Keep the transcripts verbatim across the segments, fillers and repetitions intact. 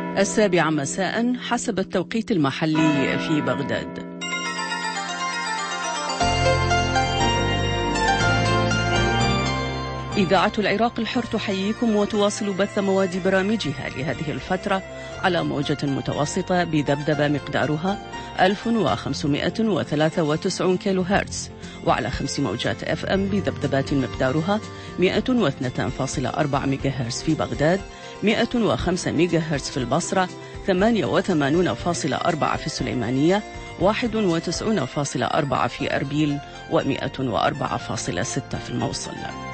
السابعة مساء حسب التوقيت المحلي في بغداد. إذاعة العراق الحر تحييكم وتواصل بث مواد برامجها لهذه الفترة على موجة متوسطة بذبذبة مقدارها ألف وخمسمائة وثلاثة وتسعين كيلو هرتز، وعلى خمس موجات اف ام بذبذبات مقدارها مئة واثنين فاصلة أربعة ميجا هرتز في بغداد، مئة وخمسة ميجا هرتز في البصرة، ثمانية وثمانين فاصلة أربعة في السليمانية، واحد وتسعين فاصلة أربعة في أربيل، ومئة وأربعة فاصلة ستة في الموصل.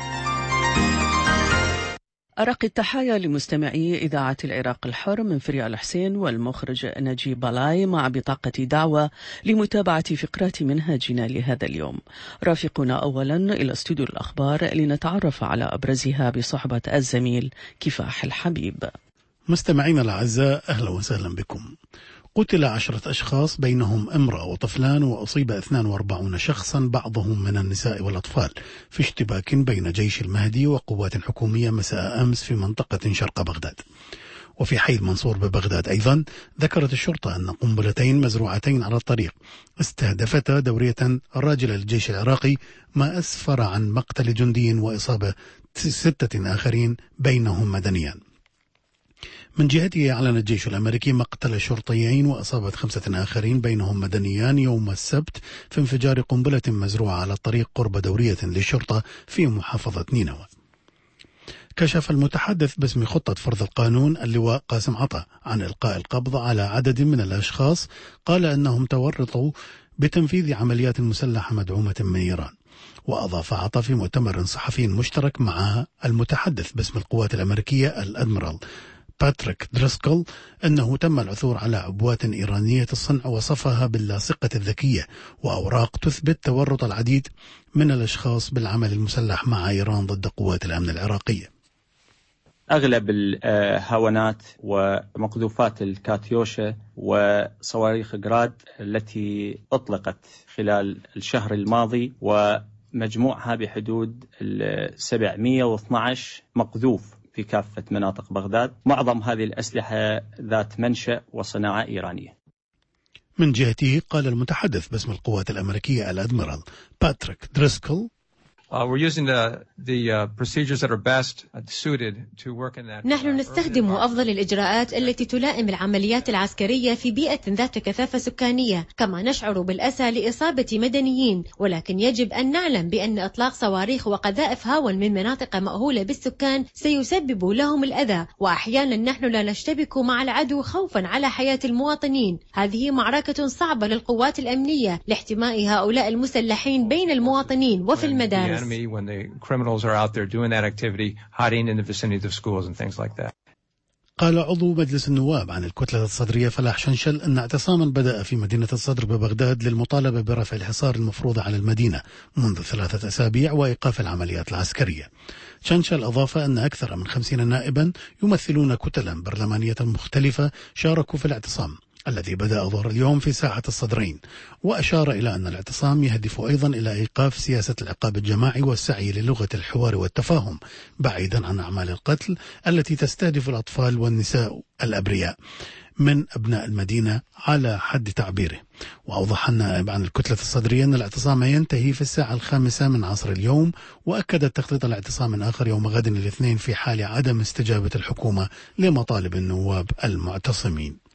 أرق التحايا لمستمعي إذاعة العراق الحر من فريال الحسين والمخرج نجيب بلاي، مع بطاقة دعوة لمتابعة فقرات منهاجنا لهذا اليوم. رافقنا أولا إلى استوديو الأخبار لنتعرف على أبرزها بصحبة الزميل كفاح الحبيب. مستمعينا الأعزاء، أهلا وسهلا بكم. قتل عشرة أشخاص بينهم امرأة وطفلان، وأصيب اثنان وأربعين شخصا بعضهم من النساء والأطفال في اشتباك بين جيش المهدي وقوات حكومية مساء أمس في منطقة شرق بغداد. وفي حي المنصور ببغداد أيضا ذكرت الشرطة أن قنبلتين مزروعتين على الطريق استهدفتا دورية راجلة للجيش العراقي، ما أسفر عن مقتل جندي وإصابة ستة آخرين بينهم مدنيان. من جهته أعلن الجيش الأمريكي مقتل شرطيين وأصابت خمسة آخرين بينهم مدنيان يوم السبت في انفجار قنبلة مزروعة على الطريق قرب دورية للشرطة في محافظة نينوى. كشف المتحدث باسم خطة فرض القانون اللواء قاسم عطا عن إلقاء القبض على عدد من الأشخاص قال أنهم تورطوا بتنفيذ عمليات مسلحة مدعومة من إيران. وأضاف عطا في مؤتمر صحفي مشترك مع المتحدث باسم القوات الأمريكية الأدميرال باتريك دريسكل أنه تم العثور على عبوات إيرانية الصنع وصفها باللاصقة الذكية وأوراق تثبت تورط العديد من الأشخاص بالعمل المسلح مع إيران ضد قوات الأمن العراقية. أغلب الهاونات ومقذوفات الكاتيوشا وصواريخ جراد التي أطلقت خلال الشهر الماضي ومجموعها بحدود سبعمئة واثني عشر مقذوف في كافة مناطق بغداد. معظم هذه الأسلحة ذات منشأ وصناعة إيرانية. من جهته قال المتحدث باسم القوات الأمريكية الأدميرال باتريك دريسكل: نحن نستخدم أفضل الإجراءات التي تلائم العمليات العسكرية في بيئة ذات كثافة سكانية، كما نشعر بالأسى لإصابة مدنيين، ولكن يجب أن نعلم بأن إطلاق صواريخ وقذائف هاون من مناطق مأهولة بالسكان سيسبب لهم الأذى، وأحيانا نحن لا نشتبك مع العدو خوفا على حياة المواطنين. هذه معركة صعبة للقوات الأمنية لاحتماء هؤلاء المسلحين بين المواطنين وفي المدارس. when the criminals are out there doing that activity, hiding in the vicinity of schools and things like that. قال عضو مجلس النواب عن الكتلة الصدرية فلاح شنشل أن اعتصاما بدأ في مدينة الصدر ببغداد للمطالبة برفع الحصار المفروض على المدينة منذ ثلاثة أسابيع وإيقاف العمليات العسكرية. شنشل أضاف أن أكثر من خمسين نائبا يمثلون كتلا برلمانية مختلفة شاركوا في الاعتصام الذي بدأ ظهر اليوم في ساحة الصدرين، وأشار إلى أن الاعتصام يهدف أيضا إلى إيقاف سياسة العقاب الجماعي والسعي للغة الحوار والتفاهم بعيدا عن أعمال القتل التي تستهدف الأطفال والنساء الأبرياء من أبناء المدينة على حد تعبيره. وأوضح النائب عن الكتلة الصدرية أن الاعتصام ينتهي في الساعة الخامسة من عصر اليوم، وأكد تخطيط الاعتصام آخر يوم غد الاثنين في حال عدم استجابة الحكومة لمطالب النواب المعتصمين.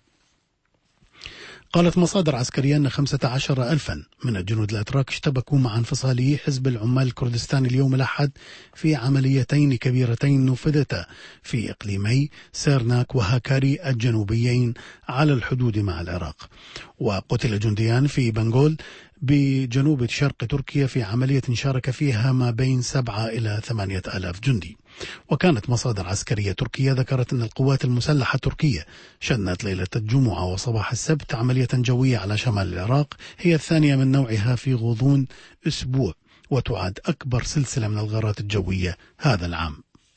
قالت مصادر عسكرية أن خمسة عشر ألفا من الجنود الأتراك اشتبكوا مع انفصالي حزب العمال الكردستاني اليوم الأحد في عمليتين كبيرتين نفذتا في إقليمي سيرناك وهاكاري الجنوبيين على الحدود مع العراق. وقتل جنديان في بنغول بجنوب شرق تركيا في عملية شارك فيها ما بين سبعة إلى ثمانية آلاف جندي. وكانت مصادر عسكرية تركية ذكرت أن القوات المسلحة التركية شنت ليلة الجمعة وصباح السبت عملية جوية على شمال العراق هي الثانية من نوعها في غضون أسبوع، وتعد أكبر سلسلة من الغارات الجوية هذا العام.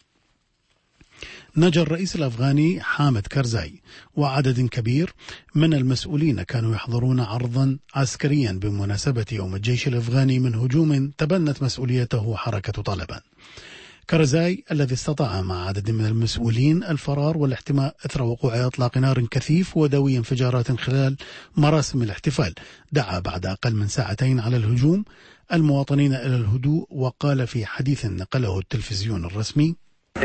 نجا الرئيس الأفغاني حامد كارزاي وعدد كبير من المسؤولين كانوا يحضرون عرضا عسكريا بمناسبة يوم الجيش الأفغاني من هجوم تبنت مسؤوليته حركة طالبان. كرزاي الذي استطاع مع عدد من المسؤولين الفرار والاحتماء إثر وقوع إطلاق نار كثيف ودوي انفجارات خلال مراسم الاحتفال، دعا بعد أقل من ساعتين على الهجوم المواطنين إلى الهدوء، وقال في حديث نقله التلفزيون الرسمي: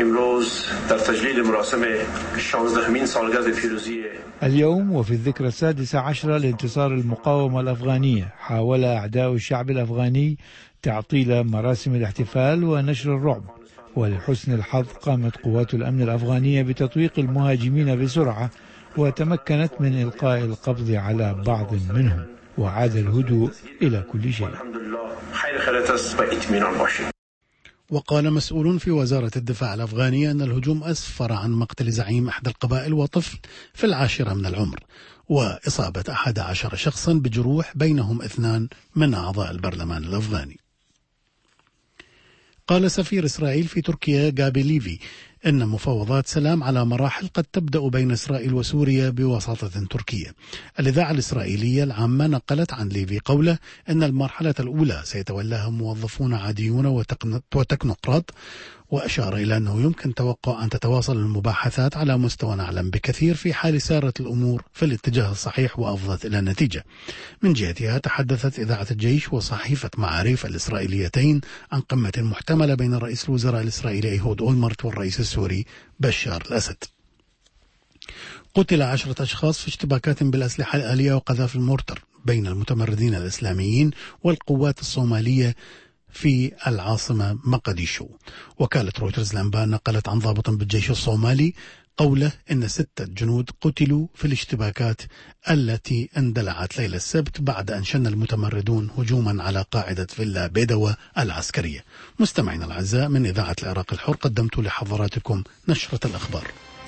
اليوم وفي الذكرى السادسة عشرة لانتصار المقاومة الأفغانية، حاول أعداء الشعب الأفغاني تعطيل مراسم الاحتفال ونشر الرعب، ولحسن الحظ قامت قوات الأمن الأفغانية بتطويق المهاجمين بسرعة وتمكنت من إلقاء القبض على بعض منهم، وعاد الهدوء إلى كل شيء. وقال مسؤول في وزارة الدفاع الأفغانية أن الهجوم أسفر عن مقتل زعيم إحدى القبائل وطفل في العاشرة من العمر، وإصابة أحد عشر شخصا بجروح بينهم اثنان من أعضاء البرلمان الأفغاني. قال سفير إسرائيل في تركيا غابي ليفي إن مفاوضات سلام على مراحل قد تبدأ بين إسرائيل وسوريا بوساطة تركيا. الإذاعة الإسرائيلية العامة نقلت عن ليفي قوله إن المرحلة الأولى سيتولاها موظفون عاديون وتكنوقراط، وأشار إلى أنه يمكن توقع أن تتواصل المباحثات على مستوى أعلى بكثير في حال سارت الأمور في الاتجاه الصحيح وأفضت إلى النتيجة. من جهتها تحدثت إذاعة الجيش وصحيفة معاريف الإسرائيليتين عن قمة محتملة بين رئيس الوزراء الإسرائيلي إيهود أولمرت والرئيس السوري بشار الأسد. قتل عشرة أشخاص في اشتباكات بالأسلحة الآلية وقذائف المورتر بين المتمردين الإسلاميين والقوات الصومالية في العاصمة مقديشو. وكالة رويترز الأنباء نقلت عن ضابط بالجيش الصومالي قوله إن ستة جنود قتلوا في الاشتباكات التي اندلعت ليلة السبت بعد أن شن المتمردون هجوما على قاعدة فيلا بيدوى العسكرية. مستمعين الأعزاء، من إذاعة العراق الحر قدمت لحضراتكم نشرة الأخبار.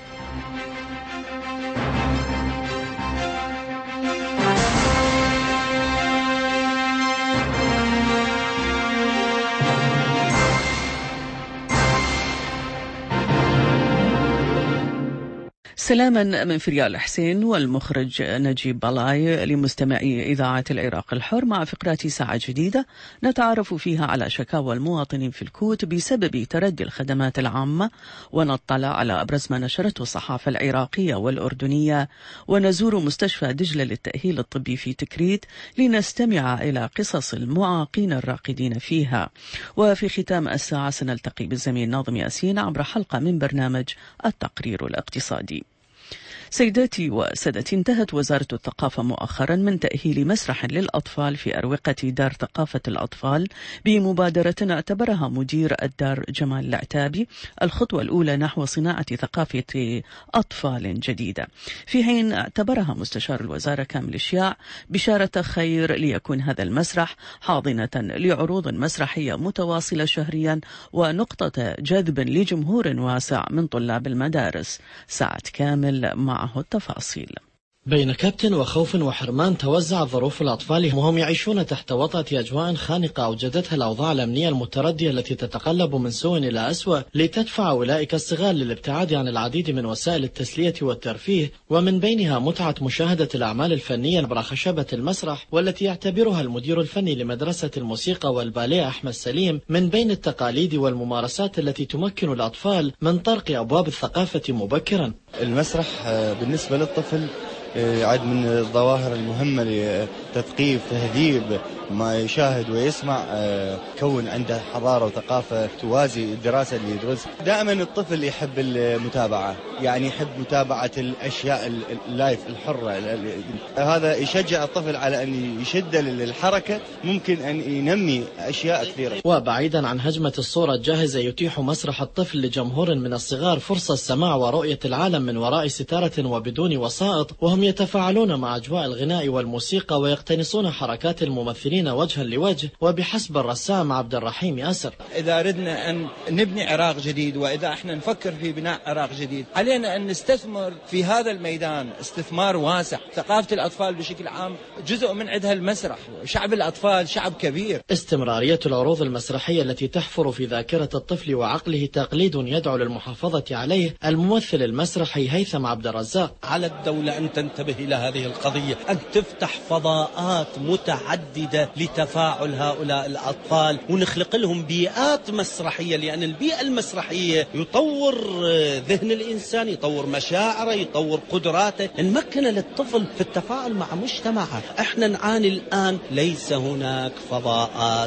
سلاما من فريال حسين والمخرج نجيب بلاي لمستمعي إذاعة العراق الحر، مع فقرات ساعة جديدة نتعرف فيها على شكاوى المواطنين في الكوت بسبب تردي الخدمات العامة، ونطلع على أبرز ما نشرته الصحافة العراقية والأردنية، ونزور مستشفى دجلة للتأهيل الطبي في تكريت لنستمع إلى قصص المعاقين الراقدين فيها. وفي ختام الساعة سنلتقي بالزميل ناظم ياسين عبر حلقة من برنامج التقرير الاقتصادي. سيداتي وسادتي، انتهت وزارة الثقافة مؤخرا من تأهيل مسرح للأطفال في أروقة دار ثقافة الأطفال بمبادرة اعتبرها مدير الدار جمال العتابي الخطوة الأولى نحو صناعة ثقافة أطفال جديدة، في حين اعتبرها مستشار الوزارة كامل الشياع بشارة خير ليكون هذا المسرح حاضنة لعروض مسرحية متواصلة شهريا ونقطة جذب لجمهور واسع من طلاب المدارس. سعد كامل مع التفاصيل. بين كبت وخوف وحرمان توزعت ظروف الأطفال وهم يعيشون تحت وطأة أجواء خانقة أوجدتها الأوضاع الأمنية المتردية التي تتقلب من سوء إلى أسوأ لتدفع أولئك الصغار للابتعاد عن العديد من وسائل التسلية والترفيه، ومن بينها متعة مشاهدة الأعمال الفنية عبر خشبة المسرح، والتي يعتبرها المدير الفني لمدرسة الموسيقى والباليه أحمد سليم من بين التقاليد والممارسات التي تمكن الأطفال من طرق أبواب الثقافة مبكرا. المسرح بالنسبة للطفل يعد من الظواهر المهمة لتثقيف تهذيب ما يشاهد ويسمع، كون عنده حضارة وثقافة توازي الدراسة اللي يدرسها. دائما الطفل يحب المتابعة، يعني يحب متابعة الأشياء اللايف الحرة، هذا يشجع الطفل على أن يشد للحركة، ممكن أن ينمي أشياء كثيرة. وبعيدا عن هجمة الصورة الجاهزة، يتيح مسرح الطفل لجمهور من الصغار فرصة السماع ورؤية العالم من وراء ستارة وبدون وسائط، وهم يتفاعلون مع أجواء الغناء والموسيقى ويقتنصون حركات الممثلين وجها لوجه. وبحسب الرسام عبد الرحيم ياسر، إذا أردنا أن نبني عراق جديد، وإذا احنا نفكر في بناء عراق جديد، علينا أن نستثمر في هذا الميدان استثمار واسع. ثقافة الأطفال بشكل عام جزء من عندها المسرح، شعب الأطفال شعب كبير. استمرارية العروض المسرحية التي تحفر في ذاكرة الطفل وعقله تقليد يدعو للمحافظة عليه الممثل المسرحي هيثم عبد الرزاق. على الدولة أن تنتبه إلى هذه القضية، أن تفتح فضاءات متعددة لتفاعل هؤلاء الأطفال ونخلق لهم بيئات مسرحية، لأن البيئة المسرحية يطور ذهن الإنسان، يطور مشاعره، يطور قدراته، نمكن للطفل في التفاعل مع مجتمعه. احنا نعاني الآن ليس هناك فضاءات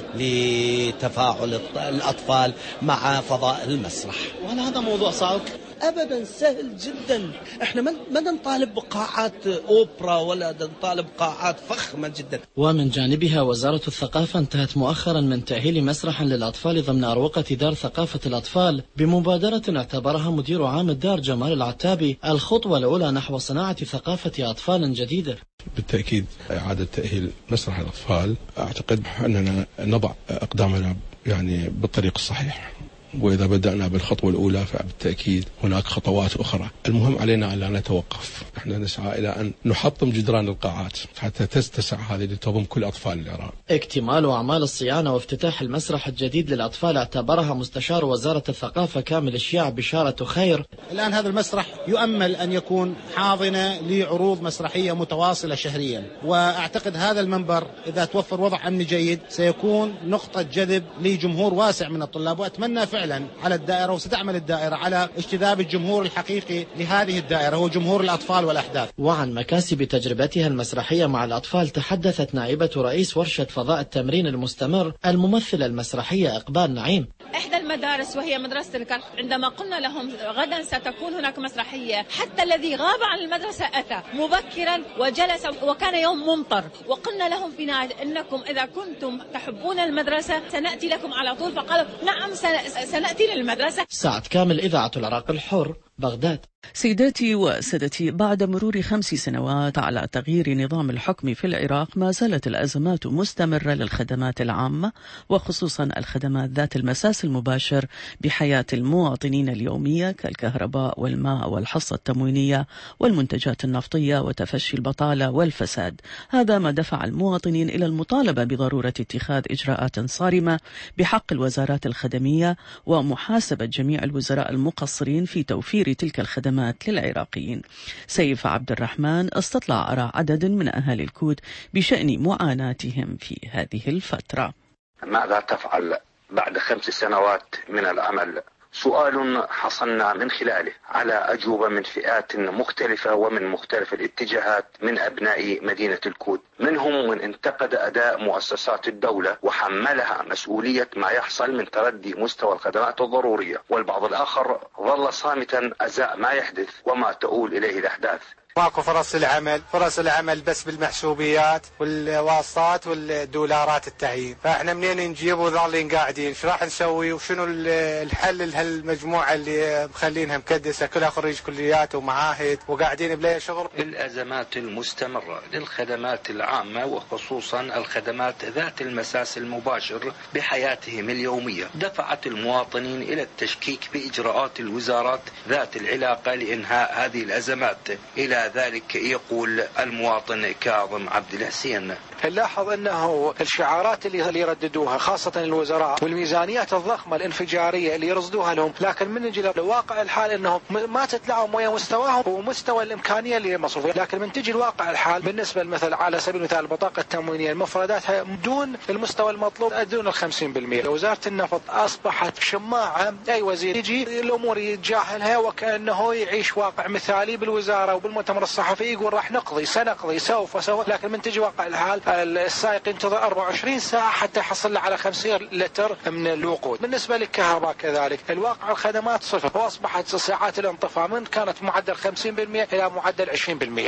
لتفاعل الأطفال مع فضاء المسرح. وهل هذا موضوع صعب؟ أبدا سهل جدا. احنا ما نطالب بقاعات أوبرا ولا نطالب قاعات فخمة جدا. ومن جانبها وزارة الثقافة انتهت مؤخرا من تأهيل مسرح للأطفال ضمن أروقة دار ثقافة الأطفال بمبادرة اعتبرها مدير عام الدار جمال العتابي الخطوة الأولى نحو صناعة ثقافة أطفال جديدة. بالتأكيد إعادة تأهيل مسرح الأطفال أعتقد أننا نضع أقدامنا يعني بالطريق الصحيح، وإذا بدأنا بالخطوة الأولى فبالتأكيد هناك خطوات أخرى. المهم علينا أن لا نتوقف، احنا نسعى إلى أن نحطم جدران القاعات حتى تتسع هذه لتضم كل أطفال العراق. اكتمال أعمال الصيانة وافتتاح المسرح الجديد للأطفال اعتبرها مستشار وزارة الثقافة كامل الشيع بشارة خير. الآن هذا المسرح يؤمل أن يكون حاضنة لعروض مسرحية متواصلة شهريا، وأعتقد هذا المنبر إذا توفر وضع أمني جيد سيكون نقطة جذب لجمهور واسع من الطلاب، وأتمنى فعلا على الدائرة وستعمل الدائرة على اجتذاب الجمهور الحقيقي لهذه الدائرة هو جمهور الأطفال والأحداث. وعن مكاسب تجربتها المسرحية مع الأطفال تحدثت نائبة رئيس ورشة فضاء التمرين المستمر الممثلة المسرحية إقبال نعيم. إحدى المدارس وهي مدرسة الكرخ عندما قلنا لهم غدا ستكون هناك مسرحية، حتى الذي غاب عن المدرسة أتى مبكرا وجلس، وكان يوم ممطر، وقلنا لهم في نهاية إنكم إذا كنتم تحبون المدرسة سنأتي لكم على طول، فقالوا نعم سنأتي للمدرسة. سعد كامل، إذاعة العراق الحر، بغداد. سيداتي وسادتي، بعد مرور خمس سنوات على تغيير نظام الحكم في العراق ما زالت الأزمات مستمرة للخدمات العامة، وخصوصا الخدمات ذات المساس المباشر بحياة المواطنين اليومية كالكهرباء والماء والحصة التموينية والمنتجات النفطية وتفشي البطالة والفساد. هذا ما دفع المواطنين إلى المطالبة بضرورة اتخاذ إجراءات صارمة بحق الوزارات الخدمية ومحاسبة جميع الوزراء المقصرين في توفير تلك الخدمات للعراقيين. سيف عبد الرحمن استطلع آراء عدد من أهالي الكوت بشأن معاناتهم في هذه الفترة. ماذا تفعل بعد خمس سنوات من العمل؟ سؤال حصلنا من خلاله على أجوبة من فئات مختلفة ومن مختلف الاتجاهات من أبناء مدينة الكوت، منهم من انتقد أداء مؤسسات الدولة وحملها مسؤولية ما يحصل من تردي مستوى الخدمات الضرورية، والبعض الآخر ظل صامتا أزاء ما يحدث وما تؤول إليه الأحداث. ماكو فرص العمل، فرص العمل بس بالمحسوبيات والواسطات والدولارات التعيين، فاحنا منين نجيب وظالين قاعدين؟ ايش راح نسوي وشنو الحل لهالمجموعه اللي مخلينها مكدسه كلها خريج كليات ومعاهد وقاعدين بلا شغل؟ الازمات المستمره للخدمات العامه وخصوصا الخدمات ذات المساس المباشر بحياتهم اليوميه دفعت المواطنين الى التشكيك باجراءات الوزارات ذات العلاقه لانهاء هذه الازمات. الى ذلك يقول المواطن كاظم عبد الحسين: نلاحظ انه الشعارات اللي يرددوها خاصه الوزراء والميزانيات الضخمه الانفجاريه اللي يرصدوها لهم، لكن من نجي لواقع الحال انهم ما تتلاعب ويا مستواهم ومستوى الامكانيه اللي مصروفه، لكن من تجي لواقع الحال بالنسبه مثلا على سبيل المثال البطاقه التموينيه المفرداتها دون المستوى المطلوب، دون ال خمسين بالمئة. وزاره النفط اصبحت شماعه، اي وزير يجي الامور يتجاهلها وكانه يعيش واقع مثالي بالوزاره وبالمؤتمر الصحفي يقول راح نقضي سنقضي سوف سوف، لكن من تجي واقع الحال السائق ينتظر أربعة وعشرين ساعة حتى يحصل له على خمسين لتر من الوقود. بالنسبة للكهرباء كذلك الواقع الخدمات صفر، وأصبحت ساعات الانطفاء من كانت معدل خمسين بالمئة إلى معدل عشرين بالمئة.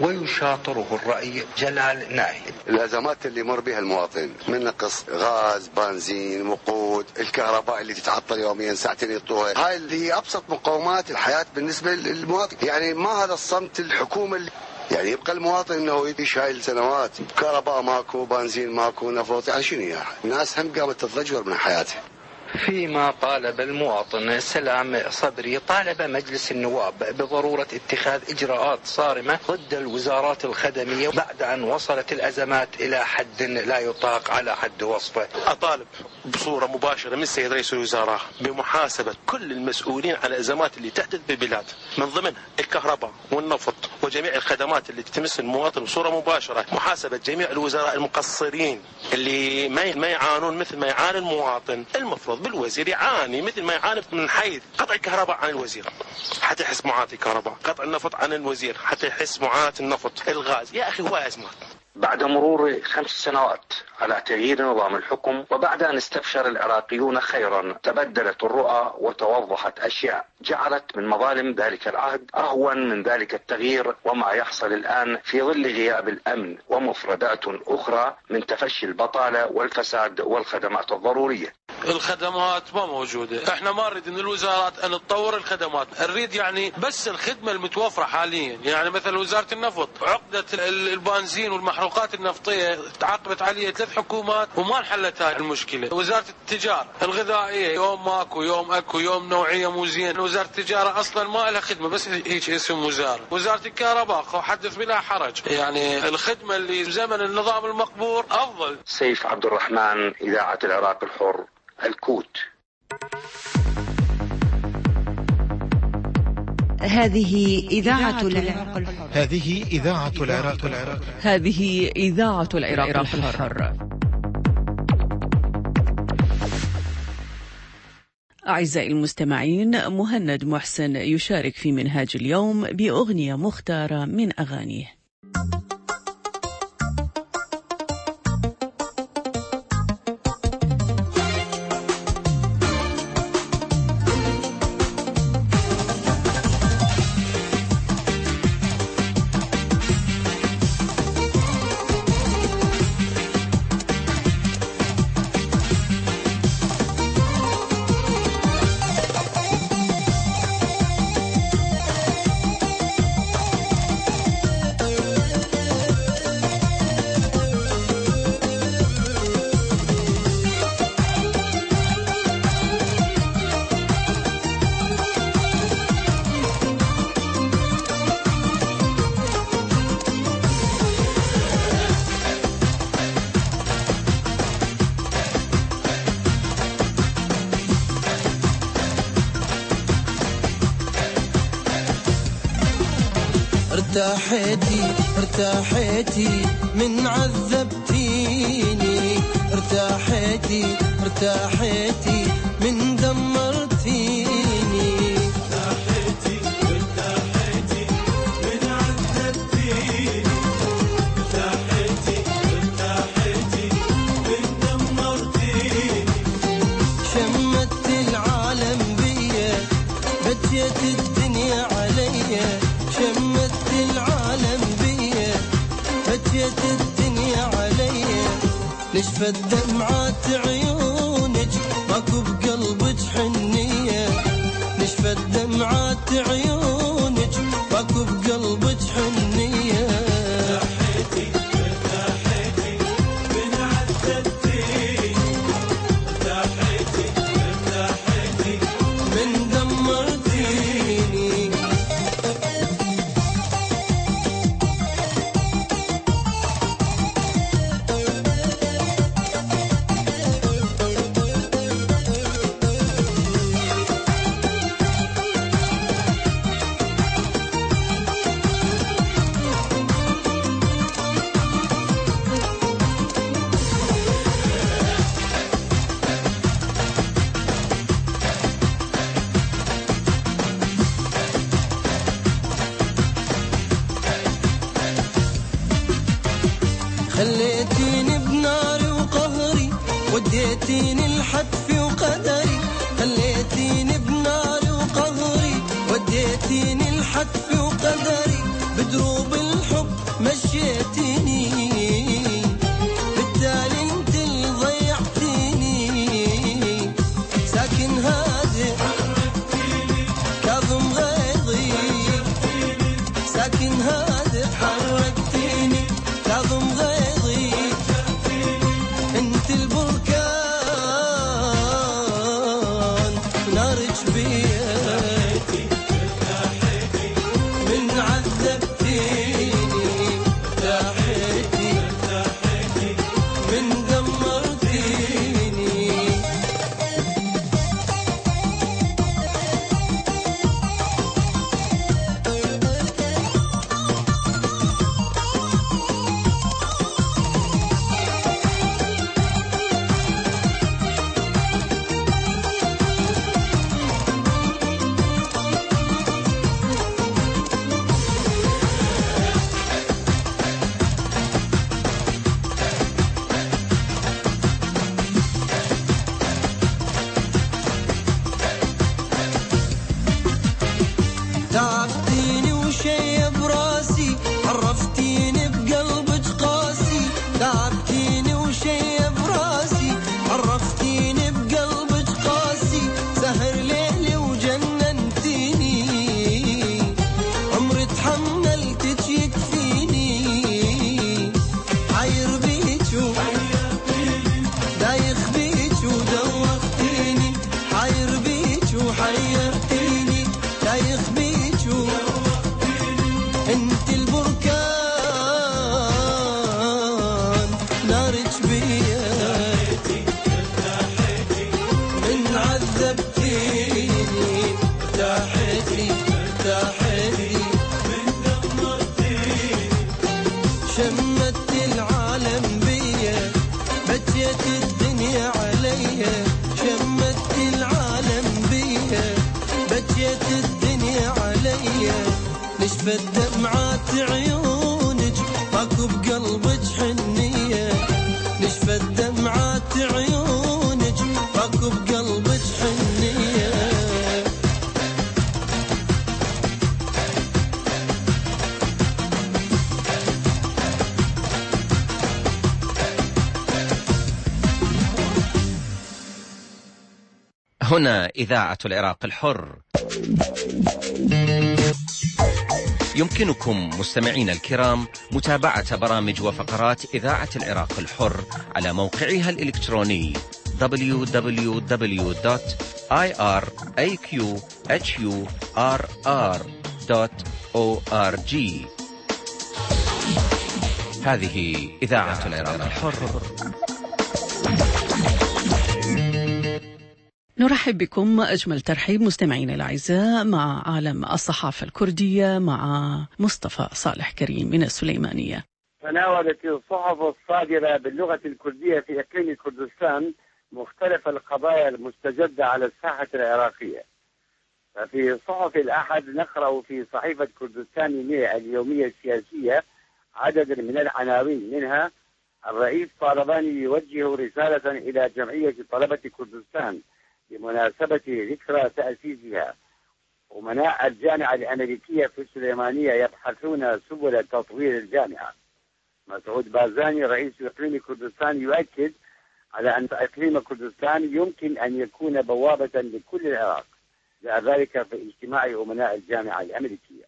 ويشاطره الرأي جلال ناهي: الأزمات اللي مر بها المواطن من نقص غاز، بنزين، وقود، الكهرباء اللي تتعطل يوميا ساعتين يطوها، هاي اللي هي أبسط مقومات الحياة بالنسبة للمواطن. يعني ما هذا الصمت الحكومة اللي يعني يبقى المواطن انه يعيش هاي السنوات كهرباء ماكو، بنزين ماكو، نفط، يعني شنو يعني؟ الناس هم قامت تتضجر من حياتها. فيما طالب المواطن سلام صبري طالب مجلس النواب بضرورة اتخاذ إجراءات صارمة ضد الوزارات الخدمية بعد أن وصلت الأزمات إلى حد لا يطاق على حد وصفه. أطالب بصورة مباشرة من السيد رئيس الوزراء بمحاسبة كل المسؤولين على الأزمات اللي تحدث بالبلاد، من ضمنها الكهرباء والنفط وجميع الخدمات اللي تمس المواطن بصورة مباشرة، محاسبة جميع الوزراء المقصرين اللي ما يعانون مثل ما يعاني المواطن. المفروض بالوزير يعاني مثل ما يعاني من حيث قطع الكهرباء عن الوزير حتى يحس معاناة الكهرباء، قطع النفط عن الوزير حتى يحس معاناة النفط، الغاز. يا أخي هو أزمات. بعد مرور خمس سنوات على تغيير نظام الحكم وبعد أن استبشر العراقيون خيرا، تبدلت الرؤى وتوضحت أشياء جعلت من مظالم ذلك العهد أهون من ذلك التغيير وما يحصل الآن في ظل غياب الأمن ومفردات أخرى من تفشي البطالة والفساد والخدمات الضرورية. الخدمات ما موجودة، احنا ما نريد من الوزارات ان تطور الخدمات، نريد يعني بس الخدمة المتوفرة حاليا. يعني مثلا وزارة النفط عقدة البنزين والمحروقات النفطية تعاقبت عليها ثلاث حكومات وما انحلت هاي المشكلة. وزارة التجارة الغذائية يوم ماكو يوم اكو يوم نوعية مو زين. وزارة التجارة اصلا ما لها خدمة، بس هيك اسم وزارة. وزارة الكهرباء حدث بلا حرج، يعني الخدمة اللي زمن النظام المقبور افضل. سيف عبد الرحمن، إذاعة العراق الحر، الكوت. هذه إذاعة العراق الحر. هذه إذاعة العراق الحر. هذه إذاعة العراق الحر. أعزائي المستمعين، مهند محسن يشارك في منهاج اليوم بأغنية مختارة من أغانيه. ارتاحيتي ارتاحيتي من عذبتيني، ارتاحيتي ارتاحيتي من دمرتيني، ارتاحيتي ارتاحيتي من عذبتيني، ارتاحيتي ارتاحيتي من دمرتيني، شمت العالم بيا بديت الدنيا عليا، شمت العالم بيا فتيت الدنيا عليا، نشفت دمعات عيونك ماكو بقلبك حنية، نشفت دمعات عيونك ماكو بقلبك حنية، ارتاحيتي ارتاحيتي من عذبتيني، ارتاحيتي ارتاحيتي من دمرتيني. خليتيني بناري وقهري وديتيني الحتفي وقدري، خليتيني بناري وقهري وديتيني الحتفي وقدري، بدروب الحب مشيتيني بالتالي انت اللي ضيعتيني، ساكن هادئ كاظم غيظي، ساكن هادئ حركتيني كاظم غيظي، انت البركان نارج بيا من عذبتيني، ارتاحيتي من دمرتيني. بكيت الدنيا علي، نشفت دمعات عيونك ماكو بقلبك حنية، نشفت دمعات عيونك ماكو بقلبك حنية. هنا إذاعة العراق الحر. يمكنكم مستمعين الكرام متابعة برامج وفقرات إذاعة العراق الحر على موقعها الإلكتروني دبليو دبليو دبليو دوت آي آر إيه كيو إتش يو آر آر دوت أو آر جي. هذه إذاعة العراق الحر. نرحب بكم أجمل ترحيب مستمعين الأعزاء مع عالم الصحافة الكردية مع مصطفى صالح كريم من السليمانية. تناولت الصحف الصادرة باللغة الكردية في إقليم كردستان مختلف القضايا المستجدة على الساحة العراقية. ففي صحف الأحد نقرأ في صحيفة كردستان اليومية السياسية عدد من العناوين، منها الرئيس طالباني يوجه رسالة إلى جمعية طلبة كردستان بمناسبة ذكرى تأسيسها. أمناء الجامعة الأمريكية في السليمانية يبحثون سبل تطوير الجامعة. مسعود بازاني رئيس إقليم كردستان يؤكد على أن إقليم كردستان يمكن أن يكون بوابة لكل العراق، جاء ذلك في اجتماع أمناء الجامعة الأمريكية.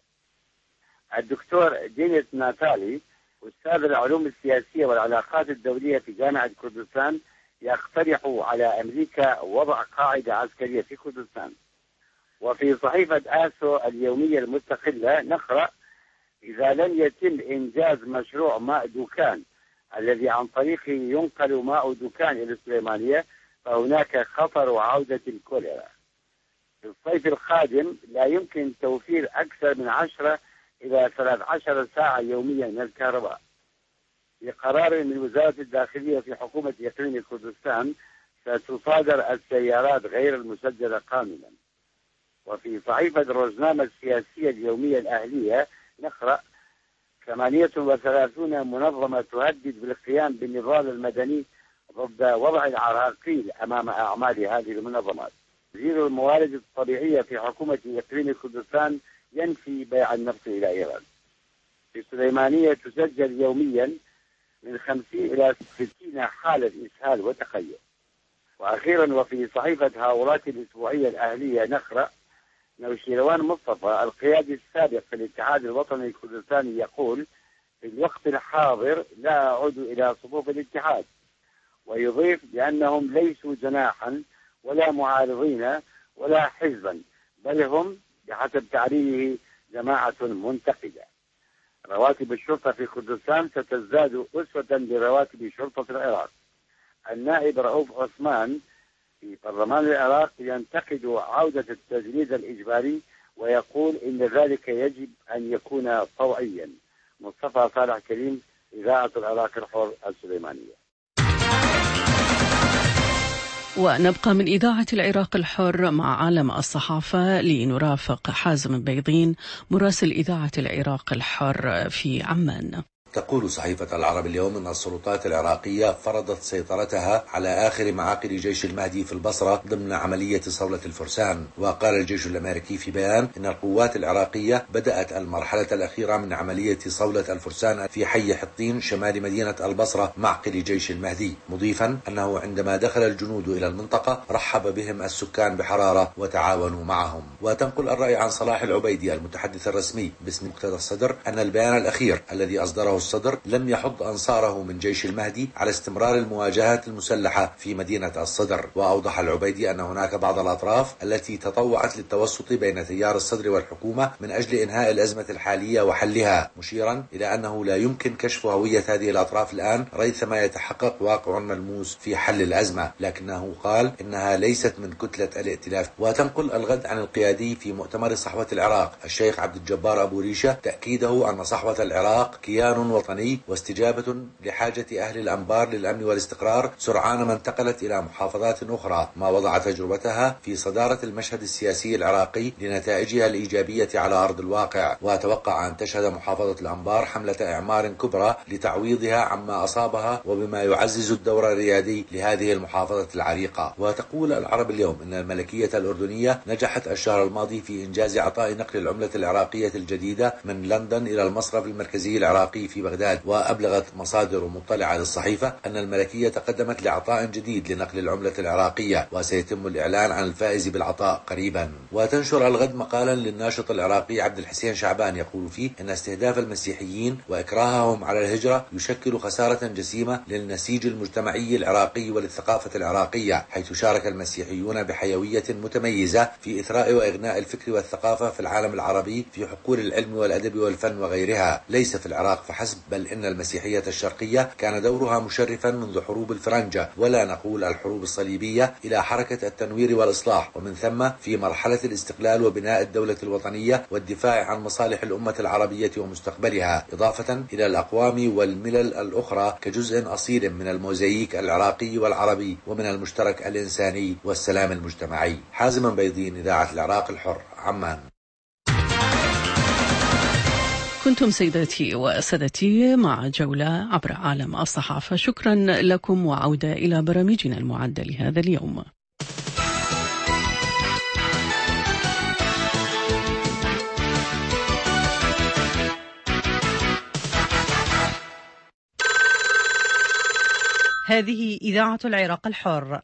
الدكتور دينيس ناتالي أستاذ العلوم السياسية والعلاقات الدولية في جامعة كردستان يقترح على أمريكا وضع قاعدة عسكرية في كردستان. وفي صحيفة آسو اليومية المستقلة نقرأ: إذا لم يتم إنجاز مشروع ماء دوكان الذي عن طريقه ينقل ماء دوكان إلى السليمانية فهناك خطر عودة الكوليرا. في الصيف القادم لا يمكن توفير أكثر من عشرة إلى ثلاث عشرة ساعة يوميا من الكهرباء. بقرار من وزارة الداخلية في حكومة إقليم كردستان ستصادر السيارات غير المسجلة قانونا. وفي صحيفة الروزنامة السياسية اليومية الأهلية نقرأ: ثمانية وثلاثون منظمة تهدد بالقيام بالنضال المدني ضد وضع العراقيل أمام أعمال هذه المنظمات. وزير الموارد الطبيعية في حكومة إقليم كردستان ينفي بيع النفط إلى إيران. في السليمانية تسجل يوميا من خمسين إلى ستين حالة إسهال وتقيؤ. وأخيرا وفي صحيفة هاورات الأسبوعية الأهلية نقرأ: نوشيروان مصطفى القيادي السابق في الاتحاد الوطني الكردستاني يقول: في الوقت الحاضر لا أعود إلى صفوف الاتحاد، ويضيف بأنهم ليسوا جناحا ولا معارضين ولا حزبا، بل هم بحسب تعريفه جماعة منتقدة. رواتب الشرطة في كردستان ستزداد أسوة برواتب شرطة العراق. النائب رؤوف عثمان في برلمان العراق ينتقد عودة التجنيد الإجباري ويقول إن ذلك يجب أن يكون طوعيا. مصطفى صالح كريم، إذاعة العراق الحر السليمانية. ونبقى من إذاعة العراق الحر مع عالم الصحافة لنرافق حازم بيضين مراسل إذاعة العراق الحر في عمان. تقول صحيفة العرب اليوم أن السلطات العراقية فرضت سيطرتها على آخر معاقل جيش المهدي في البصرة ضمن عملية صولة الفرسان. وقال الجيش الأمريكي في بيان أن القوات العراقية بدأت المرحلة الأخيرة من عملية صولة الفرسان في حي حطين شمال مدينة البصرة معقل جيش المهدي، مضيفا أنه عندما دخل الجنود إلى المنطقة رحب بهم السكان بحرارة وتعاونوا معهم. وتنقل الرأي عن صلاح العبيدي المتحدث الرسمي باسم مقتدى الصدر أن البيان الأخير الذي أصدره الصدر لم يحض أنصاره من جيش المهدي على استمرار المواجهات المسلحة في مدينة الصدر. وأوضح العبيدي أن هناك بعض الأطراف التي تطوعت للتوسط بين تيار الصدر والحكومة من أجل إنهاء الأزمة الحالية وحلها، مشيرا إلى أنه لا يمكن كشف هوية هذه الأطراف الآن ريثما يتحقق واقع ملموس في حل الأزمة، لكنه قال إنها ليست من كتلة الائتلاف. وتنقل الغد عن القيادي في مؤتمر صحوة العراق الشيخ عبد الجبار أبو ريشة تأكيده أن صحوة العراق كيان وطني واستجابة لحاجة أهل الأنبار للأمن والاستقرار سرعان ما انتقلت إلى محافظات أخرى، ما وضع تجربتها في صدارة المشهد السياسي العراقي لنتائجها الإيجابية على أرض الواقع. وأتوقع أن تشهد محافظة الأنبار حملة إعمار كبرى لتعويضها عما أصابها وبما يعزز الدور الريادي لهذه المحافظة العريقة. وتقول العرب اليوم إن الملكية الأردنية نجحت الشهر الماضي في إنجاز عطاء نقل العملة العراقية الجديدة من لندن إلى المصرف المركزي العراقي في بغداد. وأبلغت مصادر مطلعة للصحيفة أن الملكية تقدمت لعطاء جديد لنقل العملة العراقية، وسيتم الإعلان عن الفائز بالعطاء قريبا. وتنشر الغد مقالا للناشط العراقي عبد الحسين شعبان يقول فيه إن استهداف المسيحيين وإكراههم على الهجرة يشكل خسارة جسيمة للنسيج المجتمعي العراقي وللثقافة العراقية، حيث شارك المسيحيون بحيوية متميزة في إثراء وإغناء الفكر والثقافة في العالم العربي في حقول العلم والأدب والفن وغيرها، ليس في العراق فحسب، بل إن المسيحية الشرقية كان دورها مشرفا منذ حروب الفرنجة ولا نقول الحروب الصليبية إلى حركة التنوير والإصلاح، ومن ثم في مرحلة الاستقلال وبناء الدولة الوطنية والدفاع عن مصالح الأمة العربية ومستقبلها، إضافة إلى الأقوام والملل الأخرى كجزء أصيل من الموزاييك العراقي والعربي ومن المشترك الإنساني والسلام المجتمعي. حازم بيضين، إذاعة العراق الحر، عمان. كنتم سيداتي وسادتي مع جولة عبر عالم الصحافة. شكرا لكم وعودة إلى برامجنا المعدة لهذا اليوم. هذه إذاعة العراق الحر.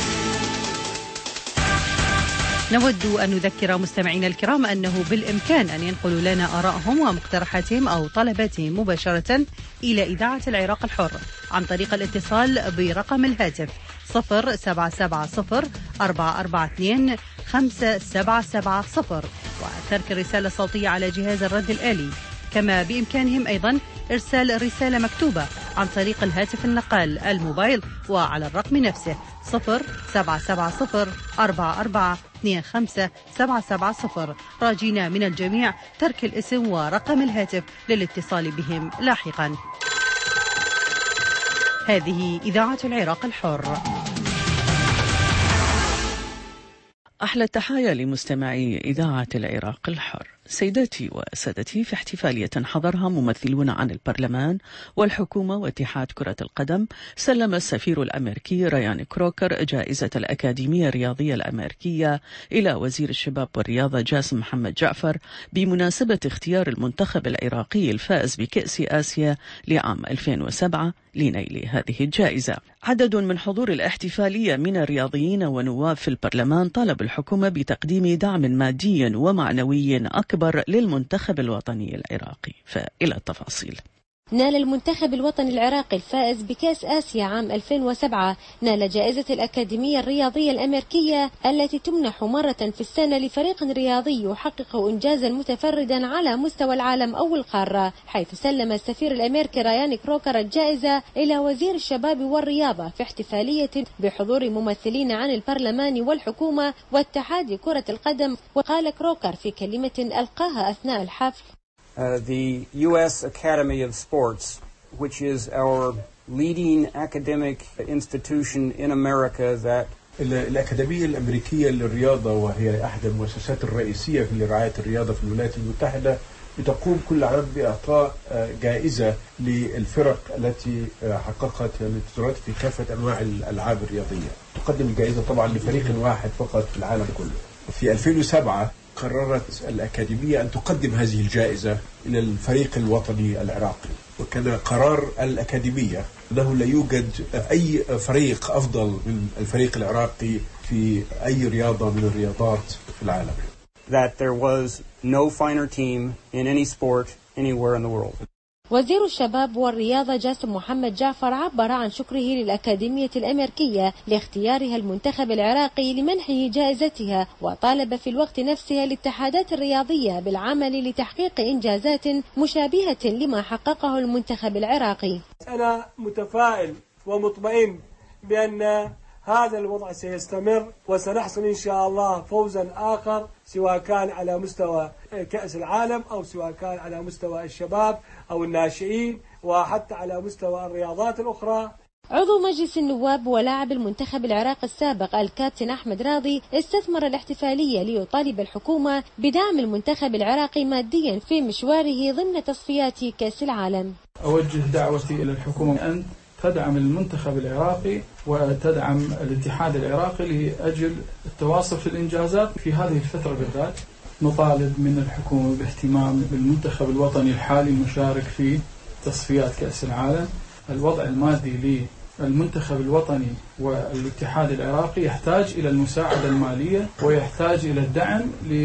نود أن نذكر مستمعينا الكرام أنه بالإمكان أن ينقلوا لنا آرائهم ومقترحاتهم أو طلباتهم مباشرة إلى إذاعة العراق الحر عن طريق الاتصال برقم الهاتف صفر سبعة سبعة صفر أربعة أربعة اثنين خمسة سبعة سبعة صفر وترك الرسالة الصوتية على جهاز الرد الآلي. كما بإمكانهم أيضا إرسال رسالة مكتوبة عن طريق الهاتف النقال الموبايل وعلى الرقم نفسه صفر سبعة سبعة صفر أربعة أربعة اثنين خمسة سبعة سبعة صفر، راجينا من الجميع ترك الاسم ورقم الهاتف للاتصال بهم لاحقا. هذه إذاعة العراق الحر. أحلى التحايا لمستمعي إذاعة العراق الحر. سيداتي وسادتي، في احتفالية حضرها ممثلون عن البرلمان والحكومة واتحاد كرة القدم، سلم السفير الأمريكي ريان كروكر جائزة الأكاديمية الرياضية الأمريكية إلى وزير الشباب والرياضة جاسم محمد جعفر بمناسبة اختيار المنتخب العراقي الفائز بكأس آسيا لعام ألفين وسبعة لنيل هذه الجائزة. عدد من حضور الاحتفالية من الرياضيين ونواب في البرلمان طالب الحكومة بتقديم دعم مادي ومعنوي أكبر للمنتخب الوطني العراقي. فإلى التفاصيل. نال المنتخب الوطني العراقي الفائز بكأس آسيا عام ألفين وسبعة نال جائزة الأكاديمية الرياضية الأمريكية التي تمنح مرة في السنة لفريق رياضي يحقق إنجازا متفردا على مستوى العالم أو القارة، حيث سلم السفير الأمريكي ريان كروكر الجائزة إلى وزير الشباب والرياضة في احتفالية بحضور ممثلين عن البرلمان والحكومة واتحاد كرة القدم. وقال كروكر في كلمة ألقاها أثناء الحفل: Uh, the U S Academy of Sports, which is our leading academic institution in America that الأكاديمية الأمريكية للرياضة، وهي أحد المؤسسات الرئيسية في رعاية الرياضة في الولايات المتحدة، بتقوم كل عام بإعطاء جائزة للفرق التي حققت الانتصارات في كافة أنواع الألعاب الرياضية. تقدم الجائزة طبعا لفريق واحد فقط في العالم كله. في ألفين وسبعة قررت الأكاديمية أن تقدم هذه الجائزة إلى الفريق الوطني العراقي، وكان قرار الأكاديمية أنه لا يوجد أي فريق أفضل من الفريق العراقي في أي رياضة من الرياضات في العالم. That there was no finer team in any sport anywhere in the world. وزير الشباب والرياضة جاسم محمد جعفر عبر عن شكره للأكاديمية الأمريكية لاختيارها المنتخب العراقي لمنحه جائزتها، وطالب في الوقت نفسه الاتحادات الرياضية بالعمل لتحقيق إنجازات مشابهة لما حققه المنتخب العراقي. أنا متفائل ومطمئن بأن هذا الوضع سيستمر وسنحصل إن شاء الله فوزا آخر، سواء كان على مستوى كأس العالم أو سواء كان على مستوى الشباب أو الناشئين وحتى على مستوى الرياضات الأخرى. عضو مجلس النواب ولاعب المنتخب العراقي السابق الكابتن أحمد راضي استثمر الاحتفالية ليطالب الحكومة بدعم المنتخب العراقي ماديا في مشواره ضمن تصفيات كأس العالم. أوجه دعوتي إلى الحكومة أن تدعم المنتخب العراقي وتدعم الاتحاد العراقي لأجل التواصل في الإنجازات في هذه الفترة بالذات. نطالب من الحكومة باهتمام بالمنتخب الوطني الحالي المشارك في تصفيات كأس العالم. الوضع المادي للمنتخب الوطني والاتحاد العراقي يحتاج إلى المساعدة المالية ويحتاج إلى الدعم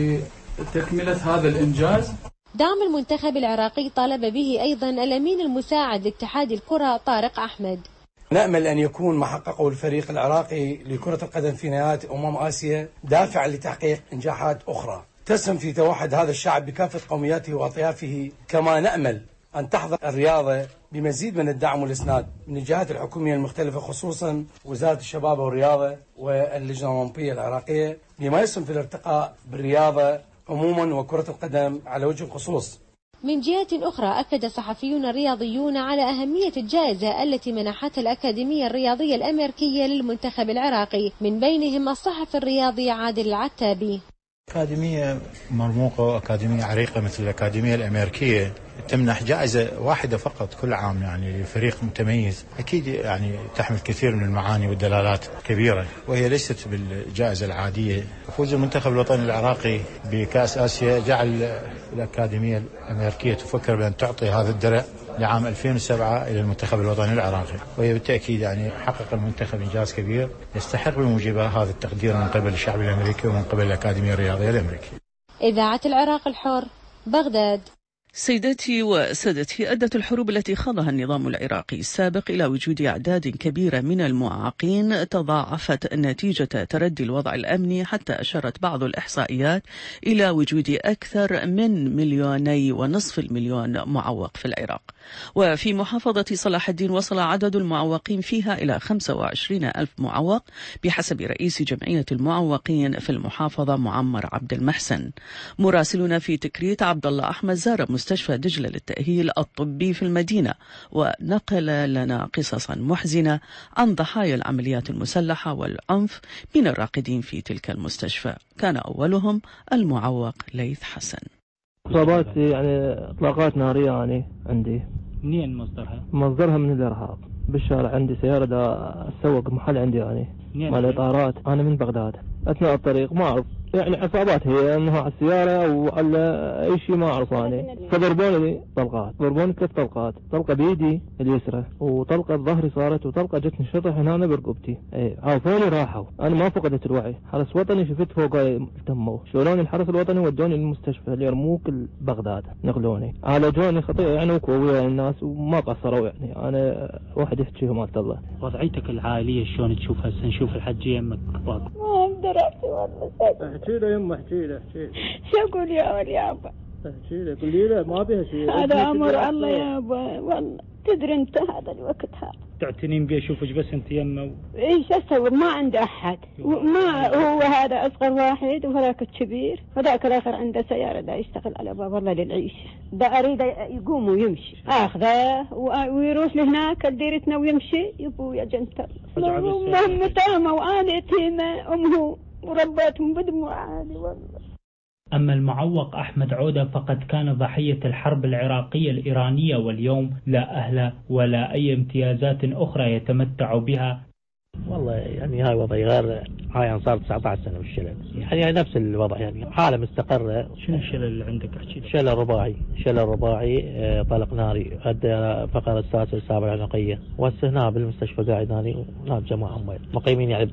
لتكملة هذا الإنجاز. دعم المنتخب العراقي طالب به أيضا الأمين المساعد لاتحاد الكرة طارق أحمد. نأمل أن يكون ما حققه الفريق العراقي لكرة القدم في نهاية أمم آسيا دافعا لتحقيق إنجاحات أخرى تسهم في توحد هذا الشعب بكافة قومياته وأطيافه. كما نأمل أن تحظى الرياضة بمزيد من الدعم والإسناد من الجهات الحكومية المختلفة، خصوصا وزارة الشباب والرياضة واللجنة الأولمبية العراقية، بما يسهم في الارتقاء بالرياضة عموما وكرة القدم على وجه الخصوص. من جهة أخرى أكد صحفيون رياضيون على أهمية الجائزة التي منحتها الأكاديمية الرياضية الأمريكية للمنتخب العراقي، من بينهم الصحفي الرياضي عادل العتابي. أكاديمية مرموقة وأكاديمية عريقة مثل الأكاديمية الأمريكية تمنح جائزة واحدة فقط كل عام يعني لفريق متميز، أكيد يعني تحمل كثير من المعاني والدلالات كبيرة، وهي ليست بالجائزة العادية. فوز المنتخب الوطني العراقي بكأس آسيا جعل الأكاديمية الأمريكية تفكر بأن تعطي هذا الدرع لعام ألفين وسبعة إلى المنتخب الوطني العراقي، وهي بالتأكيد يعني حقق المنتخب إنجاز كبير يستحق بموجبه هذا التقدير من قبل الشعب الأمريكي ومن قبل الأكاديمية الرياضية الأمريكية. إذاعة العراق الحر، بغداد. سيداتي وسادتي، أدت الحروب التي خاضها النظام العراقي السابق إلى وجود أعداد كبيرة من المعاقين تضاعفت نتيجة تردي الوضع الأمني، حتى أشارت بعض الإحصائيات إلى وجود أكثر من مليوني ونصف المليون معوق في العراق. وفي محافظة صلاح الدين وصل عدد المعوقين فيها إلى خمسة وعشرين ألف معوق بحسب رئيس جمعية المعوقين في المحافظة معمر عبد المحسن. مراسلنا في تكريت عبد الله أحمد زار مستشفى دجلة للتأهيل الطبي في المدينة ونقل لنا قصصا محزنة عن ضحايا العمليات المسلحة والعنف من الراقدين في تلك المستشفى. كان أولهم المعوق ليث حسن. إصابات يعني إطلاقات نارية يعني عندي. منين مصدرها؟ مصدرها من الإرهاب. بالشارع عندي سيارة دا أسوق محل عندي يعني مال إطارات. أنا من بغداد. أثناء الطريق ما أعرف يعني عصابات، هي انها على السياره او على اي شيء ما اعرف انا. فضربوني طلقات، ضربوني ثلاث طلقات، طلقه بيدي اليسرى وطلقه بظهري صارت وطلقه جتني شطح هنا برقبتي. اي عافوني راحوا، انا ما فقدت الوعي. حرس وطني شفت فوق التموا، شلون الحرس الوطني ودوني للمستشفى اليرموك بغداد، نقلوني عالجوني خطير يعني وكويا الناس وما قصروا يعني. انا واحد يحكي مالت الله. وضعيتك العائليه شلون تشوفها هسه؟ نشوف الحجيه يمك باق. ما اقدر احكي والله. احكي له يمه، احكي له احكي له. شو اقول يا ولد يا ابا؟ احكي له، قولي له ما بها شيء. هذا امر الله يا ابا، والله تدري انت هذا الوقت هذا. تعتنين بيه اشوفك بس انت يمه و... ايش اسوي؟ ما عندي احد، ما هو هذا اصغر واحد وهذاك الكبير، هذاك الاخر عنده سياره دا يشتغل على باب الله للعيشه، دا اريد يقوم ويمشي، اخذه ويروح لهناك لديرتنا ويمشي. يبو يا جنت امه متامه وانا يتيمه، امه وربتهم بدموع عالي والله. أما المعوق أحمد عودة فقد كان ضحية الحرب العراقية الإيرانية، واليوم لا أهل ولا أي امتيازات أخرى يتمتع بها. والله يعني هاي وضعي غير، هاي صار تسعة عشر سنة بالشلل، يعني نفس الوضع يعني حالة مستقرة. شنو الشلل اللي عندك؟ احكي لي. شلل رباعي، شلل رباعي طلق ناري أدى فقرة السادسة السابعة العنقية، وهسه هنا بالمستشفى قاعد أنا هنا جماعة مقيمين يعني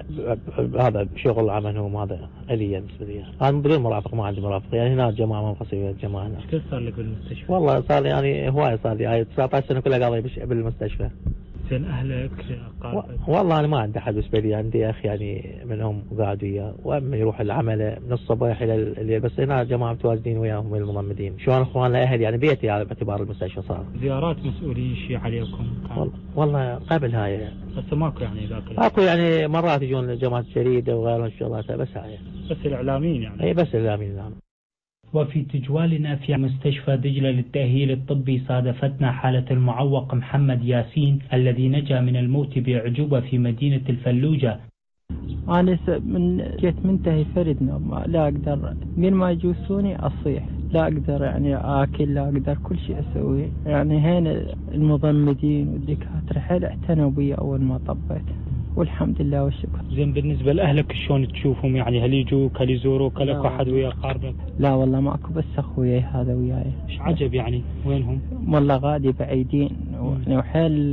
بهذا بشغل عملهم هذا أليا بالنسبة لي. أنا بدون مرافق، ما عندي مرافق يعني. هنا جماعة منفصلة جماعة هنا. كيف صار لك بالمستشفى؟ والله صار لي يعني هواية، صار لي هاي تسعة عشر سنة كلها قاضي بالمستشفى. زين أهلك و... والله أنا ما عندي أحد بالنسبة لي، عندي أخ يعني منهم قاعد وياه، وأما يروح العمل من الصباح إلى الليل، بس هنا جماعة متواجدين وياهم المضمدين. شلون أخوان لأهل يعني بيتي على اعتبار المستشفى صار. زيارات مسؤولين شيء عليكم؟ والله, والله قبل هاي يعني. بس ماكو يعني ذاك اكو يعني مرات يجون جماعة الجريدة وغيرهم شغلات، بس هاي بس الإعلاميين يعني. أي بس الإعلاميين نعم. وفي تجوالنا في مستشفى دجلة للتأهيل الطبي صادفتنا حالة المعوق محمد ياسين الذي نجا من الموت بأعجوبة في مدينة الفلوجة. أنا من جيت منتهي فرد نوم، لا أقدر من ما يجوسوني أصيح، لا أقدر يعني آكل، لا أقدر كل شيء أسويه. يعني هنا المضمدين والدكاترة حيل اعتنوا بي أول ما طبيت، والحمد لله والشكر. زين بالنسبة لأهلك شلون تشوفهم؟ يعني هل يجوك هل يزوروك؟ لك أحد ويا قاربك؟ لا والله ماكو، بس أخويا هذا وياي. إيش عجب يعني، وينهم؟ والله غادي بعيدين يعني، وحيل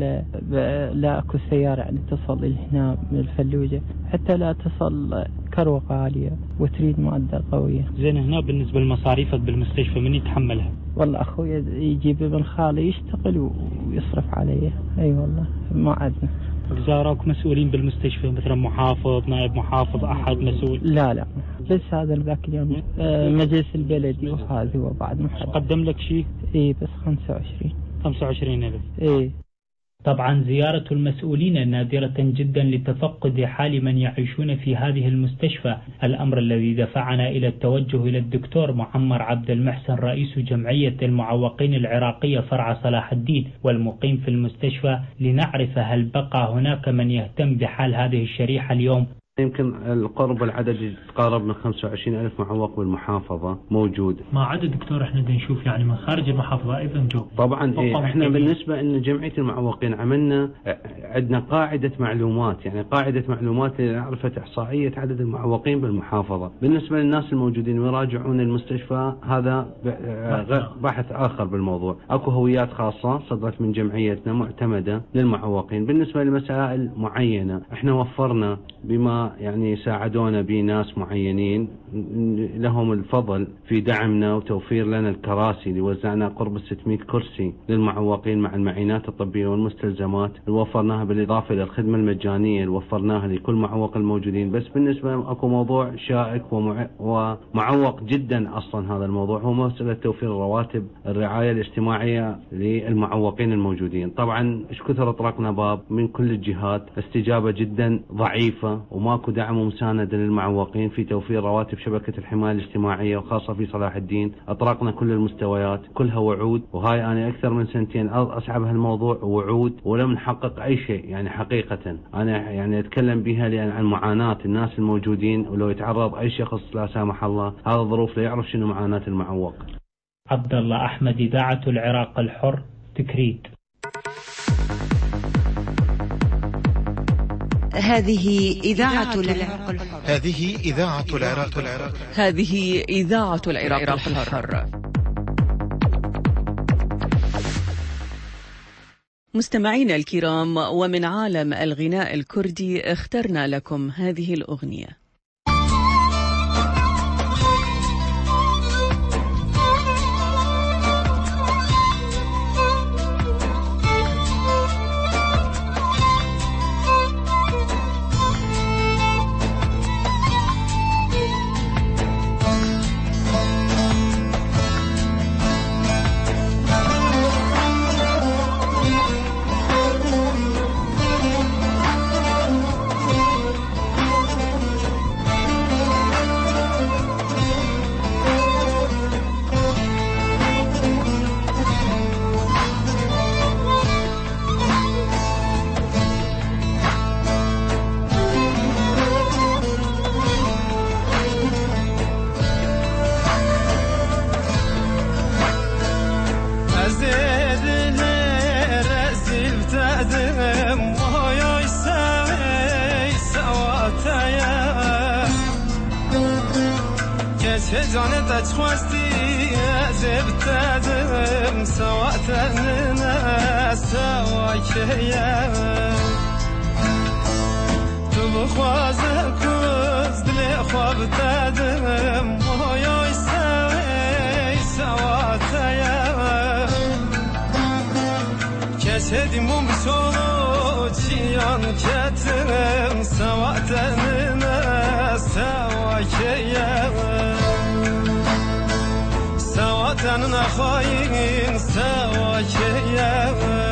لا أكو سيارة يعني تصل إلى هنا من الفلوجة، حتى لا تصل كروة عالية وتريد مادة قوية. زين هنا بالنسبة لمصاريفك بالمستشفى من يتحملها؟ والله أخويا يجيب ابن خالي يشتغل ويصرف عليه. أي والله ما عندنا. زاروك مسؤولين بالمستشفى مثلا محافظ، نائب محافظ، أحد مسؤول؟ لا لا بس هذا ذاك اليوم آه مجلس البلدي وهذا هو بعد محافظ. قدم لك شيء؟ إيه بس خمسة وعشرين خمسة وعشرين ألف. إيه. طبعا زيارة المسؤولين نادرة جدا لتفقد حال من يعيشون في هذه المستشفى، الأمر الذي دفعنا إلى التوجه إلى الدكتور معمر عبد المحسن رئيس جمعية المعوقين العراقية فرع صلاح الدين والمقيم في المستشفى لنعرف هل بقى هناك من يهتم بحال هذه الشريحة اليوم. يمكن القرب العدد يتقارب من خمسة وعشرين ألف معوق بالمحافظة موجود. ما عدا دكتور احنا نشوف يعني من خارج المحافظة أيضا جو. طبعا إيه احنا بالنسبة ان جمعية المعوقين عملنا عندنا قاعدة معلومات، يعني قاعدة معلومات لنعرفة إحصائية عدد المعوقين بالمحافظة. بالنسبة للناس الموجودين ويراجعون المستشفى هذا بحث آخر بالموضوع. اكو هويات خاصة صدرت من جمعيتنا معتمدة للمعوقين. بالنسبة لمسائل معينة احنا وفرنا بما يعني ساعدونا بناس معينين لهم الفضل في دعمنا وتوفير لنا الكراسي اللي وزعنا قرب ستمائة كرسي للمعوقين مع المعينات الطبية والمستلزمات اللي وفرناها بالإضافة إلى الخدمة المجانية اللي وفرناها لكل معوق الموجودين. بس بالنسبة أكو موضوع شائك ومع... ومعوق جدا أصلا هذا الموضوع، هو مسألة توفير رواتب الرعاية الاجتماعية للمعوقين الموجودين. طبعا ايش كثر طرقنا باب من كل الجهات، استجابة جدا ضعيفة وما ماكو دعم ومساندة للمعوقين في توفير رواتب شبكة الحماية الاجتماعية وخاصة في صلاح الدين. أطرقنا كل المستويات كلها وعود، وهاي أنا أكثر من سنتين أصعب هالموضوع وعود ولم نحقق أي شيء. يعني حقيقة أنا يعني أتكلم بها لأن عن معاناة الناس الموجودين، ولو يتعرض أي شخص لا سامح الله هذا الظروف لا يعرف شنو معاناة المعوق. عبد الله أحمد، إذاعة العراق الحر، تكريت. هذه إذاعة العراق الحر. هذه إذاعة العراق الحر. هذه إذاعة العراق الحر. مستمعينا الكرام، ومن عالم الغناء الكردي اخترنا لكم هذه الأغنية. جانت اچخواستی زبتدم سواتننا سواکیه تو بخواز کز دل خواب تدم مویای سوی سواتیه کسی دیمون بسولو زان كتم سواتنا سواكيا سواتنا خاين سواكيا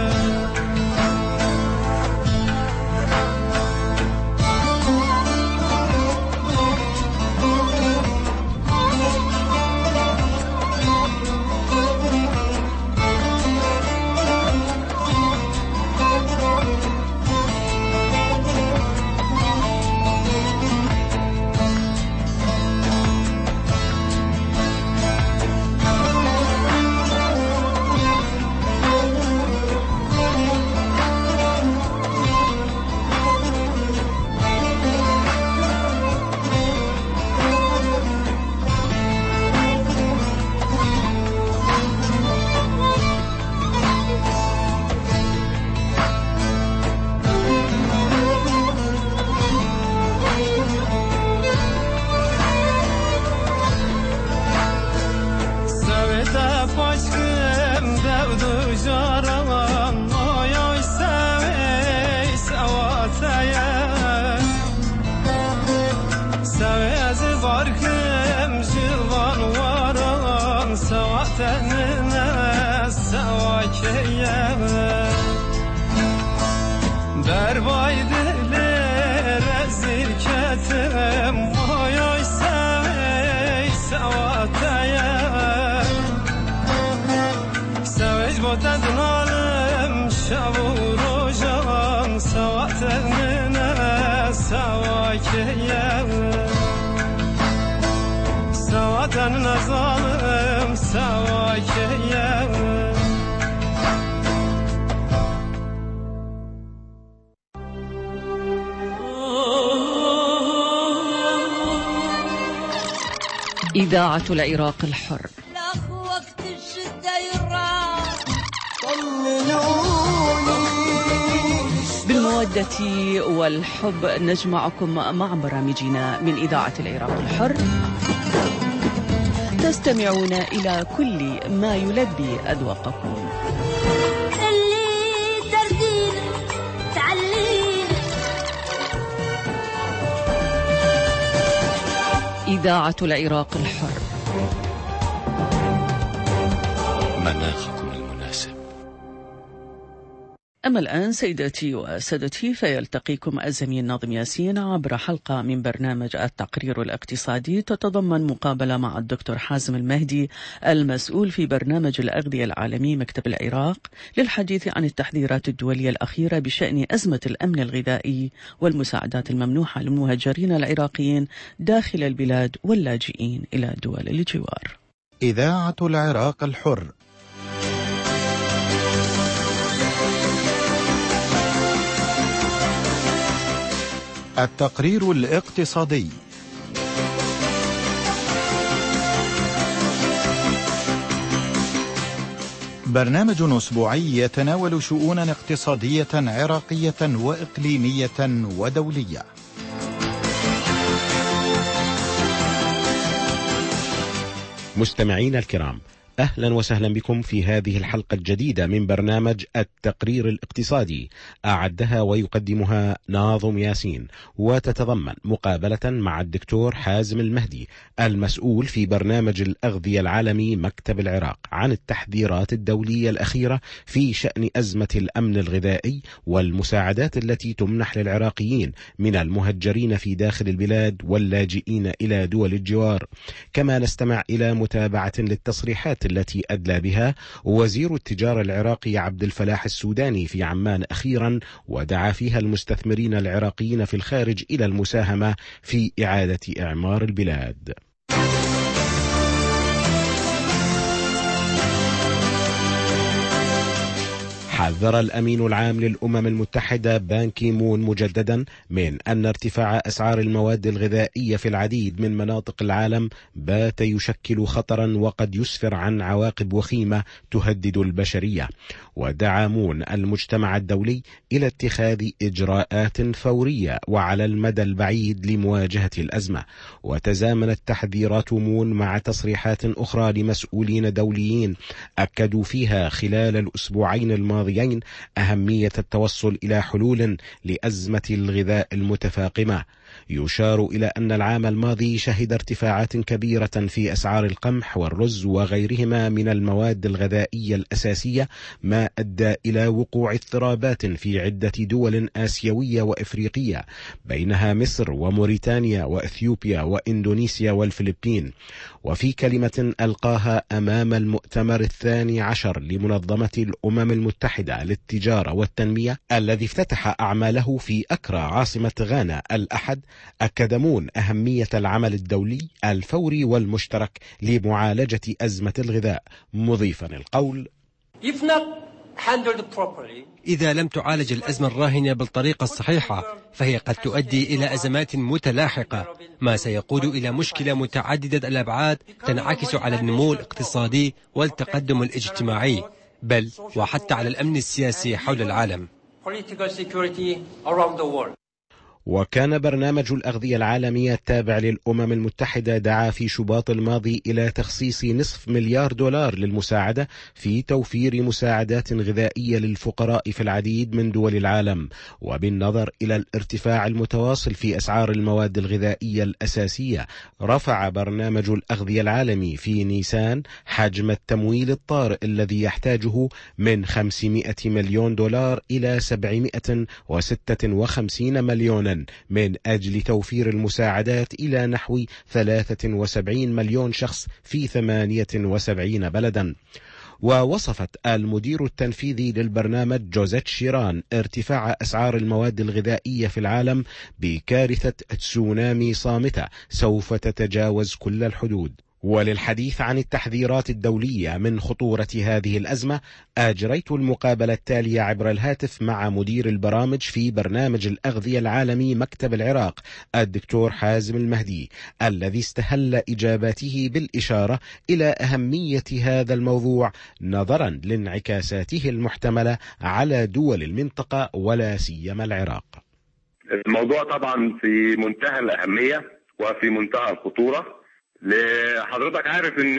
إذاعة العراق الحر. بالمودة والحب نجمعكم مع برامجنا من إذاعة العراق الحر. تستمعون إلى كل ما يلبي أذواقكم. إذاعة العراق الحر. مناخكم المناسب. أما الآن سيداتي وسادتي فيلتقيكم الزميل ناظم ياسين عبر حلقة من برنامج التقرير الاقتصادي تتضمن مقابلة مع الدكتور حازم المهدي المسؤول في برنامج الأغذية العالمي مكتب العراق للحديث عن التحذيرات الدولية الأخيرة بشأن أزمة الأمن الغذائي والمساعدات الممنوحة للمهاجرين العراقيين داخل البلاد واللاجئين إلى دول الجوار. إذاعة العراق الحر. التقرير الاقتصادي. برنامج أسبوعي يتناول شؤونا اقتصادية عراقية وإقليمية ودولية. مستمعين الكرام، أهلا وسهلا بكم في هذه الحلقة الجديدة من برنامج التقرير الاقتصادي، أعدها ويقدمها ناظم ياسين، وتتضمن مقابلة مع الدكتور حازم المهدي المسؤول في برنامج الأغذية العالمي مكتب العراق عن التحذيرات الدولية الأخيرة في شأن أزمة الأمن الغذائي والمساعدات التي تمنح للعراقيين من المهجرين في داخل البلاد واللاجئين إلى دول الجوار. كما نستمع إلى متابعة للتصريحات التي أدلى بها وزير التجارة العراقي عبد الفلاح السوداني في عمان أخيرا، ودعا فيها المستثمرين العراقيين في الخارج إلى المساهمة في إعادة إعمار البلاد. حذر الأمين العام للأمم المتحدة بان كي مون مجددا من أن ارتفاع أسعار المواد الغذائية في العديد من مناطق العالم بات يشكل خطرا وقد يسفر عن عواقب وخيمة تهدد البشرية. ودعا مون المجتمع الدولي إلى اتخاذ إجراءات فورية وعلى المدى البعيد لمواجهة الأزمة. وتزامنت تحذيرات مون مع تصريحات أخرى لمسؤولين دوليين أكدوا فيها خلال الأسبوعين الماضيين الدوليين أهمية التوصل إلى حلول لأزمة الغذاء المتفاقمة. يشار إلى أن العام الماضي شهد ارتفاعات كبيرة في أسعار القمح والرز وغيرهما من المواد الغذائية الأساسية، ما أدى إلى وقوع اضطرابات في عدة دول آسيوية وإفريقية، بينها مصر وموريتانيا وإثيوبيا وإندونيسيا والفلبين. وفي كلمة ألقاها أمام المؤتمر الثاني عشر لمنظمة الأمم المتحدة للتجارة والتنمية الذي افتتح أعماله في أكرا عاصمة غانا الأحد، أكد مون أهمية العمل الدولي الفوري والمشترك لمعالجة أزمة الغذاء، مضيفا القول: إذا لم تعالج الأزمة الراهنة بالطريقة الصحيحة فهي قد تؤدي إلى أزمات متلاحقة، ما سيقود إلى مشكلة متعددة الأبعاد تنعكس على النمو الاقتصادي والتقدم الاجتماعي، بل وحتى على الأمن السياسي حول العالم. وكان برنامج الأغذية العالمية التابع للأمم المتحدة دعا في شباط الماضي إلى تخصيص نصف مليار دولار للمساعدة في توفير مساعدات غذائية للفقراء في العديد من دول العالم. وبالنظر إلى الارتفاع المتواصل في أسعار المواد الغذائية الأساسية، رفع برنامج الأغذية العالمي في نيسان حجم التمويل الطارئ الذي يحتاجه من خمسمائة مليون دولار إلى سبعمائة وستة وخمسين مليونا من أجل توفير المساعدات إلى نحو ثلاثة وسبعين مليون شخص في ثمانية وسبعين بلدا. ووصفت المدير التنفيذي للبرنامج جوزيت شيران ارتفاع أسعار المواد الغذائية في العالم بكارثة تسونامي صامتة سوف تتجاوز كل الحدود. وللحديث عن التحذيرات الدولية من خطورة هذه الأزمة، أجريت المقابلة التالية عبر الهاتف مع مدير البرامج في برنامج الأغذية العالمي مكتب العراق، الدكتور حازم المهدي، الذي استهل إجاباته بالإشارة إلى أهمية هذا الموضوع نظرا لانعكاساته المحتملة على دول المنطقة ولا سيما العراق. الموضوع طبعا في منتهى الأهمية وفي منتهى الخطورة. لحضرتك عارف ان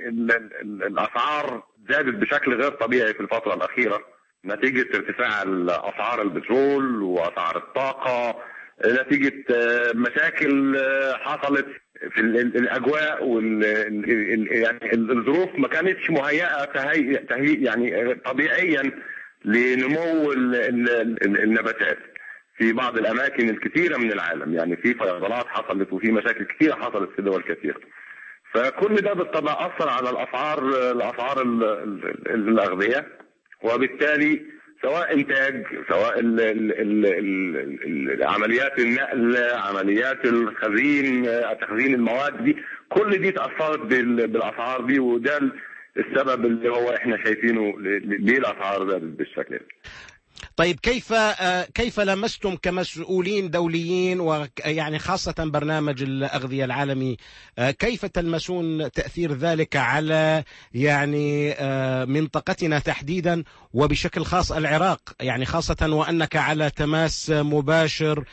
الاسعار زادت بشكل غير طبيعي في الفترة الاخيرة نتيجة ارتفاع اسعار البترول واسعار الطاقة، نتيجة مشاكل حصلت في الاجواء وال يعني الظروف ما كانتش مهيئة تهيئ يعني طبيعيا لنمو النباتات في بعض الأماكن الكثيرة من العالم. يعني في فيضانات حصلت وفي مشاكل كثيرة حصلت في دول كثيرة، فكل ده بالطبع أثر على الأسعار الأسعار الأغذية، وبالتالي سواء إنتاج سواء ال ال ال ال عمليات النقل، عمليات الخزين، تخزين المواد دي، كل دي تأثرت بالأسعار دي، وده السبب اللي هو إحنا شايفينه ليه الأسعار زادت بالشكل ده. طيب كيف كيف لمستم كمسؤولين دوليين ويعني خاصة برنامج الأغذية العالمي، كيف تلمسون تأثير ذلك على يعني منطقتنا تحديدا وبشكل خاص العراق، يعني خاصة وأنك على تماس مباشر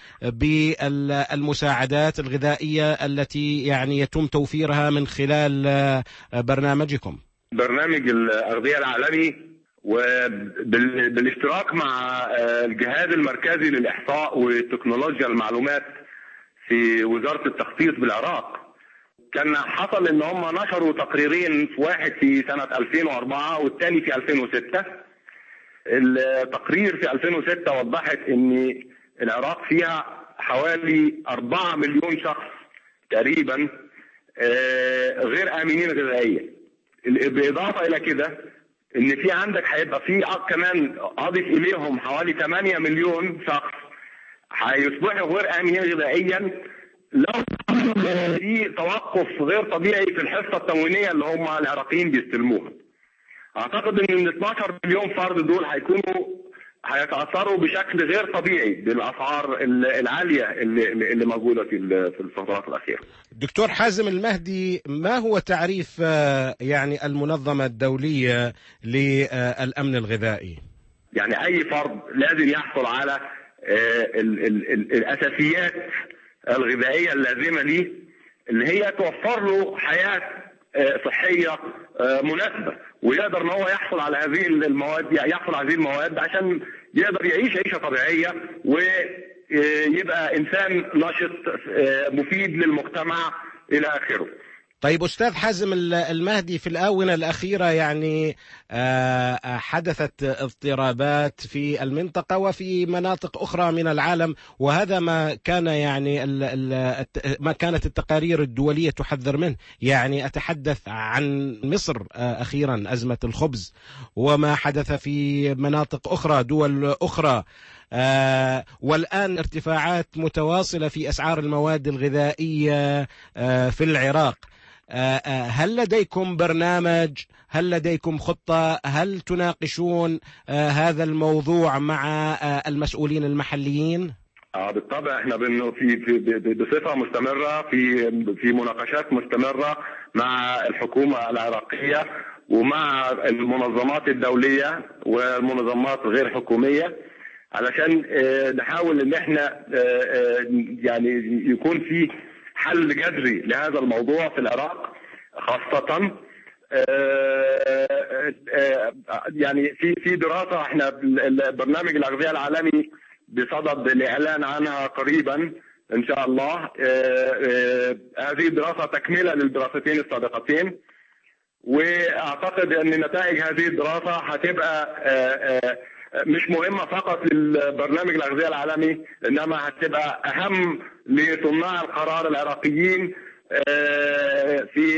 بالمساعدات الغذائية التي يعني يتم توفيرها من خلال برنامجكم؟ برنامج الأغذية العالمي وبالاشتراك مع الجهاز المركزي للإحصاء وتكنولوجيا المعلومات في وزارة التخطيط بالعراق، كان حصل ان هم نشروا تقريرين، واحد في سنة ألفين وأربعة والثاني في ألفين وستة. التقرير في ألفين وستة وضحت ان العراق فيها حوالي أربعة مليون شخص تقريبا غير آمنين غذائيا. بالإضافة إلى كده ان في عندك هيبقى في كمان اضيف اليهم حوالي ثمانية مليون شخص هيصبحوا غير امنين غذائيا لو في توقف غير طبيعي في الحصه التموينيه اللي هم العراقيين بيستلموها. اعتقد ان ال اثناشر مليون فرد دول هيكونوا هيتاثروا بشكل غير طبيعي بالاسعار العاليه اللي اللي موجوده في في الفترات الاخيره. دكتور حازم المهدي، ما هو تعريف يعني المنظمه الدوليه للامن الغذائي؟ يعني اي فرد لازم يحصل على ال ال ال الاساسيات الغذائيه اللازمه ليه، اللي هي توفر له حياه صحيه مناسبه، ويقدر ان هو يحصل على هذه المواد، يحصل على هذه المواد عشان يقدر يعيش عيشه طبيعيه ويبقى انسان نشط مفيد للمجتمع الى اخره. طيب أستاذ حازم المهدي، في الآونة الأخيرة يعني حدثت اضطرابات في المنطقة وفي مناطق أخرى من العالم، وهذا ما كان يعني ما كانت التقارير الدولية تحذر منه. يعني أتحدث عن مصر أخيرا، أزمة الخبز، وما حدث في مناطق أخرى، دول أخرى، آه والآن ارتفاعات متواصلة في أسعار المواد الغذائية آه في العراق. آه هل لديكم برنامج؟ هل لديكم خطة؟ هل تناقشون آه هذا الموضوع مع آه المسؤولين المحليين؟ اه بالطبع احنا في في بصفة مستمرة في في مناقشات مستمرة مع الحكومة العراقية ومع المنظمات الدولية والمنظمات غير حكومية، علشان نحاول ان احنا يعني يكون في حل جذري لهذا الموضوع في العراق خاصة. يعني في في دراسة احنا برنامج الأغذية العالمي بصدد الإعلان عنها قريبا إن شاء الله. هذه الدراسة تكملة للدراستين السابقتين، وأعتقد أن نتائج هذه الدراسة هتبقى مش مهمة فقط للبرنامج الأغذية العالمي، إنما هتبقى أهم لصناع القرار العراقيين في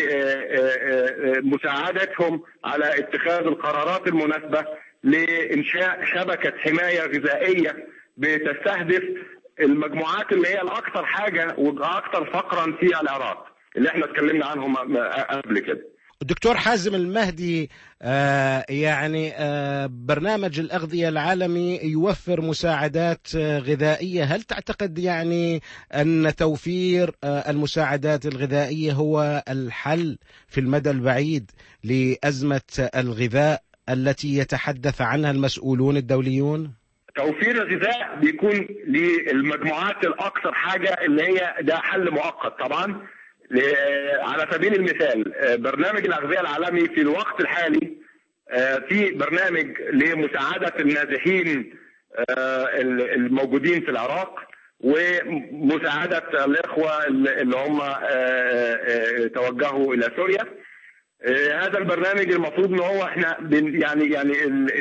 مساعدتهم على اتخاذ القرارات المناسبة لإنشاء شبكة حماية غذائية بتستهدف المجموعات اللي هي الأكثر حاجة وأكثر فقرا في العراق اللي احنا اتكلمنا عنهم قبل كده. الدكتور حازم المهدي، آه يعني آه برنامج الأغذية العالمي يوفر مساعدات آه غذائية. هل تعتقد يعني أن توفير آه المساعدات الغذائية هو الحل في المدى البعيد لأزمة الغذاء التي يتحدث عنها المسؤولون الدوليون؟ توفير الغذاء بيكون للمجموعات الأكثر حاجة اللي هي ده حل مؤقت طبعا. على سبيل المثال برنامج الأغذية العالمي في الوقت الحالي في برنامج لمساعدة النازحين الموجودين في العراق ومساعدة الإخوة اللي هم توجهوا إلى سوريا. هذا البرنامج المفروض ان هو احنا يعني يعني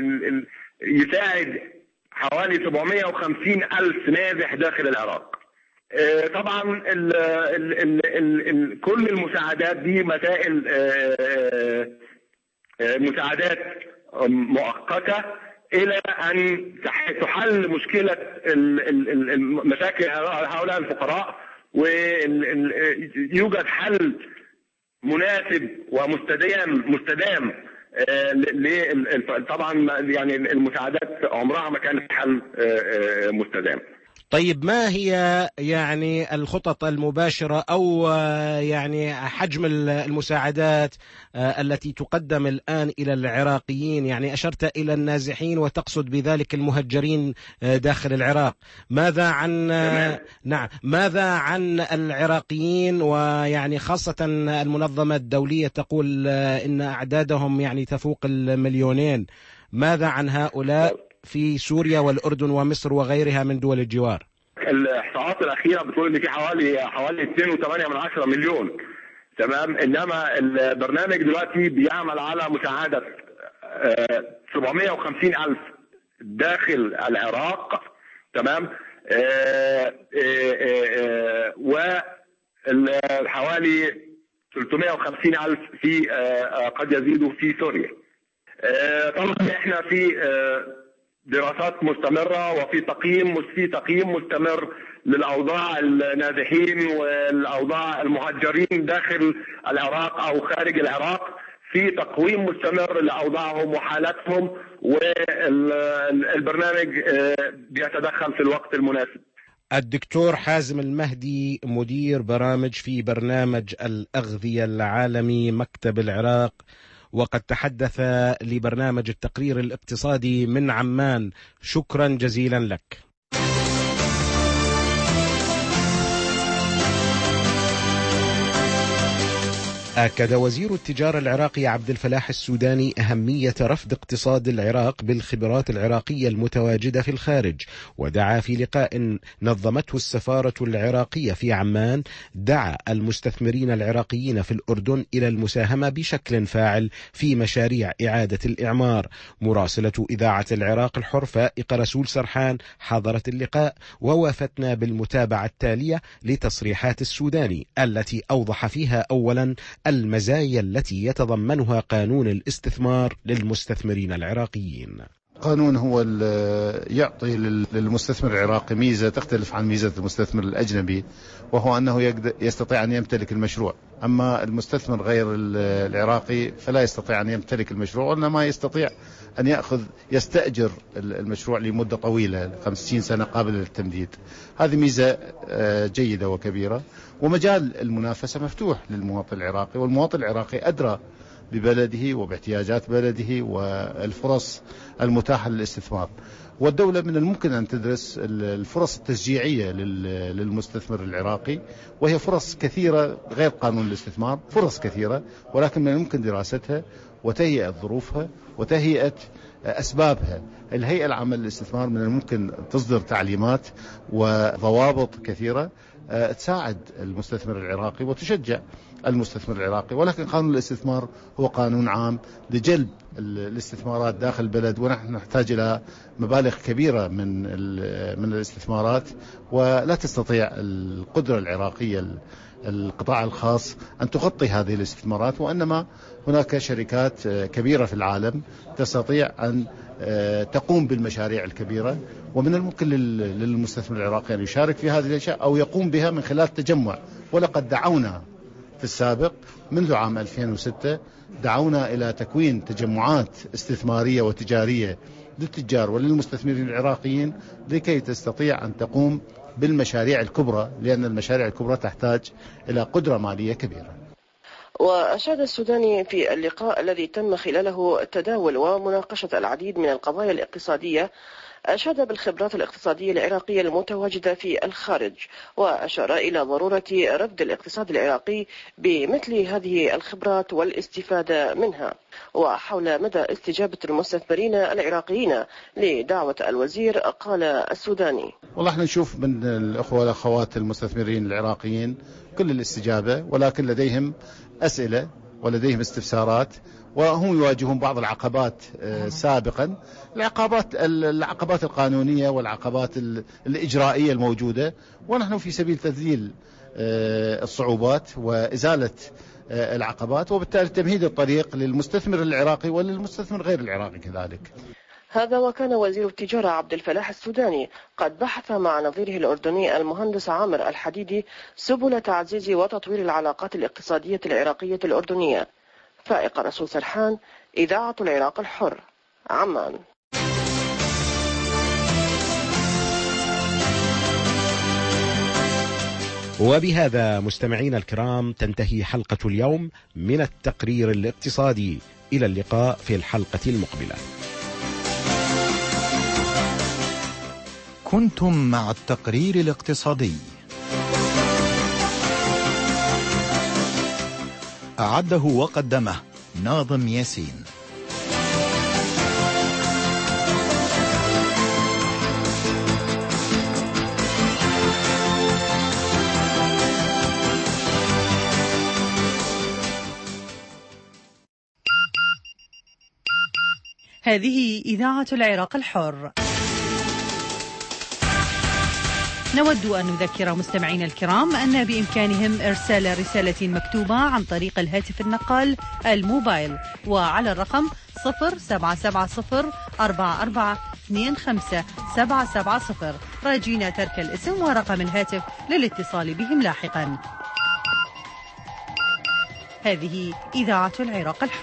يساعد حوالي سبعمائة وخمسين ألف نازح داخل العراق. طبعا ال ال ال ال ال كل المساعدات دي مسائل مساعدات مؤقتة إلى أن تحل مشكلة مشاكل هؤلاء الفقراء ويوجد حل مناسب ومستدام مستدام. طبعا يعني المساعدات عمرها ما كانت حل مستدام. طيب ما هي يعني الخطط المباشرة أو يعني حجم المساعدات التي تقدم الآن إلى العراقيين؟ يعني أشرت إلى النازحين وتقصد بذلك المهجرين داخل العراق. ماذا عن نعم ماذا عن العراقيين؟ ويعني خاصة المنظمة الدولية تقول إن أعدادهم يعني تفوق المليونين. ماذا عن هؤلاء في سوريا والأردن ومصر وغيرها من دول الجوار؟ الإحصاءات الأخيرة بتقول إن في حوالي حوالي اثنين وثمانية من عشرة مليون. تمام. إنما البرنامج دلوقتي بيعمل على مساعدة سبعمائة وخمسين ألف داخل العراق. تمام. وحوالي ثلاثمائة وخمسين ألف في قد يزيدوا في سوريا. طبعا احنا في دراسات مستمرة وفي تقييم في تقييم مستمر للأوضاع النازحين والأوضاع المهجرين داخل العراق أو خارج العراق، في تقويم مستمر لأوضاعهم وحالاتهم، والبرنامج بيتدخل في الوقت المناسب. الدكتور حازم المهدي مدير برامج في برنامج الأغذية العالمي مكتب العراق، وقد تحدث لبرنامج التقرير الاقتصادي من عمان. شكرا جزيلا لك. أكد وزير التجارة العراقي عبد الفلاح السوداني أهمية رفض اقتصاد العراق بالخبرات العراقية المتواجدة في الخارج، ودعا في لقاء نظمته السفارة العراقية في عمان دعا المستثمرين العراقيين في الأردن إلى المساهمة بشكل فاعل في مشاريع إعادة الإعمار. مراسلة إذاعة العراق الحر فائقة رسول سرحان حضرت اللقاء، ووافتنا بالمتابعة التالية لتصريحات السوداني التي أوضح فيها أولا المزايا التي يتضمنها قانون الاستثمار للمستثمرين العراقيين. قانون هو يعطي للمستثمر العراقي ميزة تختلف عن ميزة المستثمر الأجنبي، وهو أنه يستطيع أن يمتلك المشروع. أما المستثمر غير العراقي فلا يستطيع أن يمتلك المشروع، وإنما يستطيع أن يأخذ يستأجر المشروع لمدة طويلة خمسين سنة قابلة للتمديد. هذه ميزة جيدة وكبيرة، ومجال المنافسة مفتوح للمواطن العراقي، والمواطن العراقي أدرى ببلده وباحتياجات بلده والفرص المتاحة للاستثمار. والدولة من الممكن أن تدرس الفرص التشجيعية للمستثمر العراقي، وهي فرص كثيرة غير قانون الاستثمار، فرص كثيرة، ولكن من الممكن دراستها وتهيئة ظروفها وتهيئة أسبابها. الهيئة العامة للاستثمار من الممكن تصدر تعليمات وضوابط كثيرة تساعد المستثمر العراقي وتشجع المستثمر العراقي، ولكن قانون الاستثمار هو قانون عام لجلب الاستثمارات داخل البلد، ونحن نحتاج إلى مبالغ كبيرة من من الاستثمارات، ولا تستطيع القدرة العراقية القطاع الخاص أن تغطي هذه الاستثمارات، وإنما هناك شركات كبيرة في العالم تستطيع أن تقوم بالمشاريع الكبيرة، ومن الممكن للمستثمر العراقي أن يشارك في هذه الأشياء أو يقوم بها من خلال تجمع. ولقد دعونا في السابق منذ عام ألفين وستة دعونا إلى تكوين تجمعات استثمارية وتجارية للتجار وللمستثمرين العراقيين لكي تستطيع أن تقوم بالمشاريع الكبرى، لأن المشاريع الكبرى تحتاج إلى قدرة مالية كبيرة. وأشاد السوداني في اللقاء الذي تم خلاله تداول ومناقشة العديد من القضايا الاقتصادية، أشاد بالخبرات الاقتصادية العراقية المتواجدة في الخارج، وأشار إلى ضرورة رفض الاقتصاد العراقي بمثل هذه الخبرات والاستفادة منها. وحول مدى استجابة المستثمرين العراقيين لدعوة الوزير قال السوداني: والله احنا نشوف من الأخوة والأخوات المستثمرين العراقيين كل الاستجابة، ولكن لديهم أسئلة ولديهم استفسارات، وهم يواجهون بعض العقبات سابقا، العقبات العقبات القانونية والعقبات الإجرائية الموجودة، ونحن في سبيل تذليل الصعوبات وإزالة العقبات، وبالتالي تمهيد الطريق للمستثمر العراقي وللمستثمر غير العراقي كذلك. هذا وكان وزير التجارة عبد الفلاح السوداني قد بحث مع نظيره الأردني المهندس عامر الحديدي سبل تعزيز وتطوير العلاقات الاقتصادية العراقية الأردنية. فائقة رسول سرحان، إذاعة العراق الحر، عمان. وبهذا مستمعين الكرام تنتهي حلقة اليوم من التقرير الاقتصادي. إلى اللقاء في الحلقة المقبلة. كنتم مع التقرير الاقتصادي، أعده وقدمه ناظم ياسين. هذه إذاعة العراق الحر. نود أن نذكر مستمعين الكرام أن بإمكانهم إرسال رسالة مكتوبة عن طريق الهاتف النقال الموبايل، وعلى الرقم صفر سبعة سبعة صفر أربعة أربعة اثنين خمسة سبعة سبعة صفر، راجين ترك الاسم ورقم الهاتف للاتصال بهم لاحقا. هذه إذاعة العراق الحر.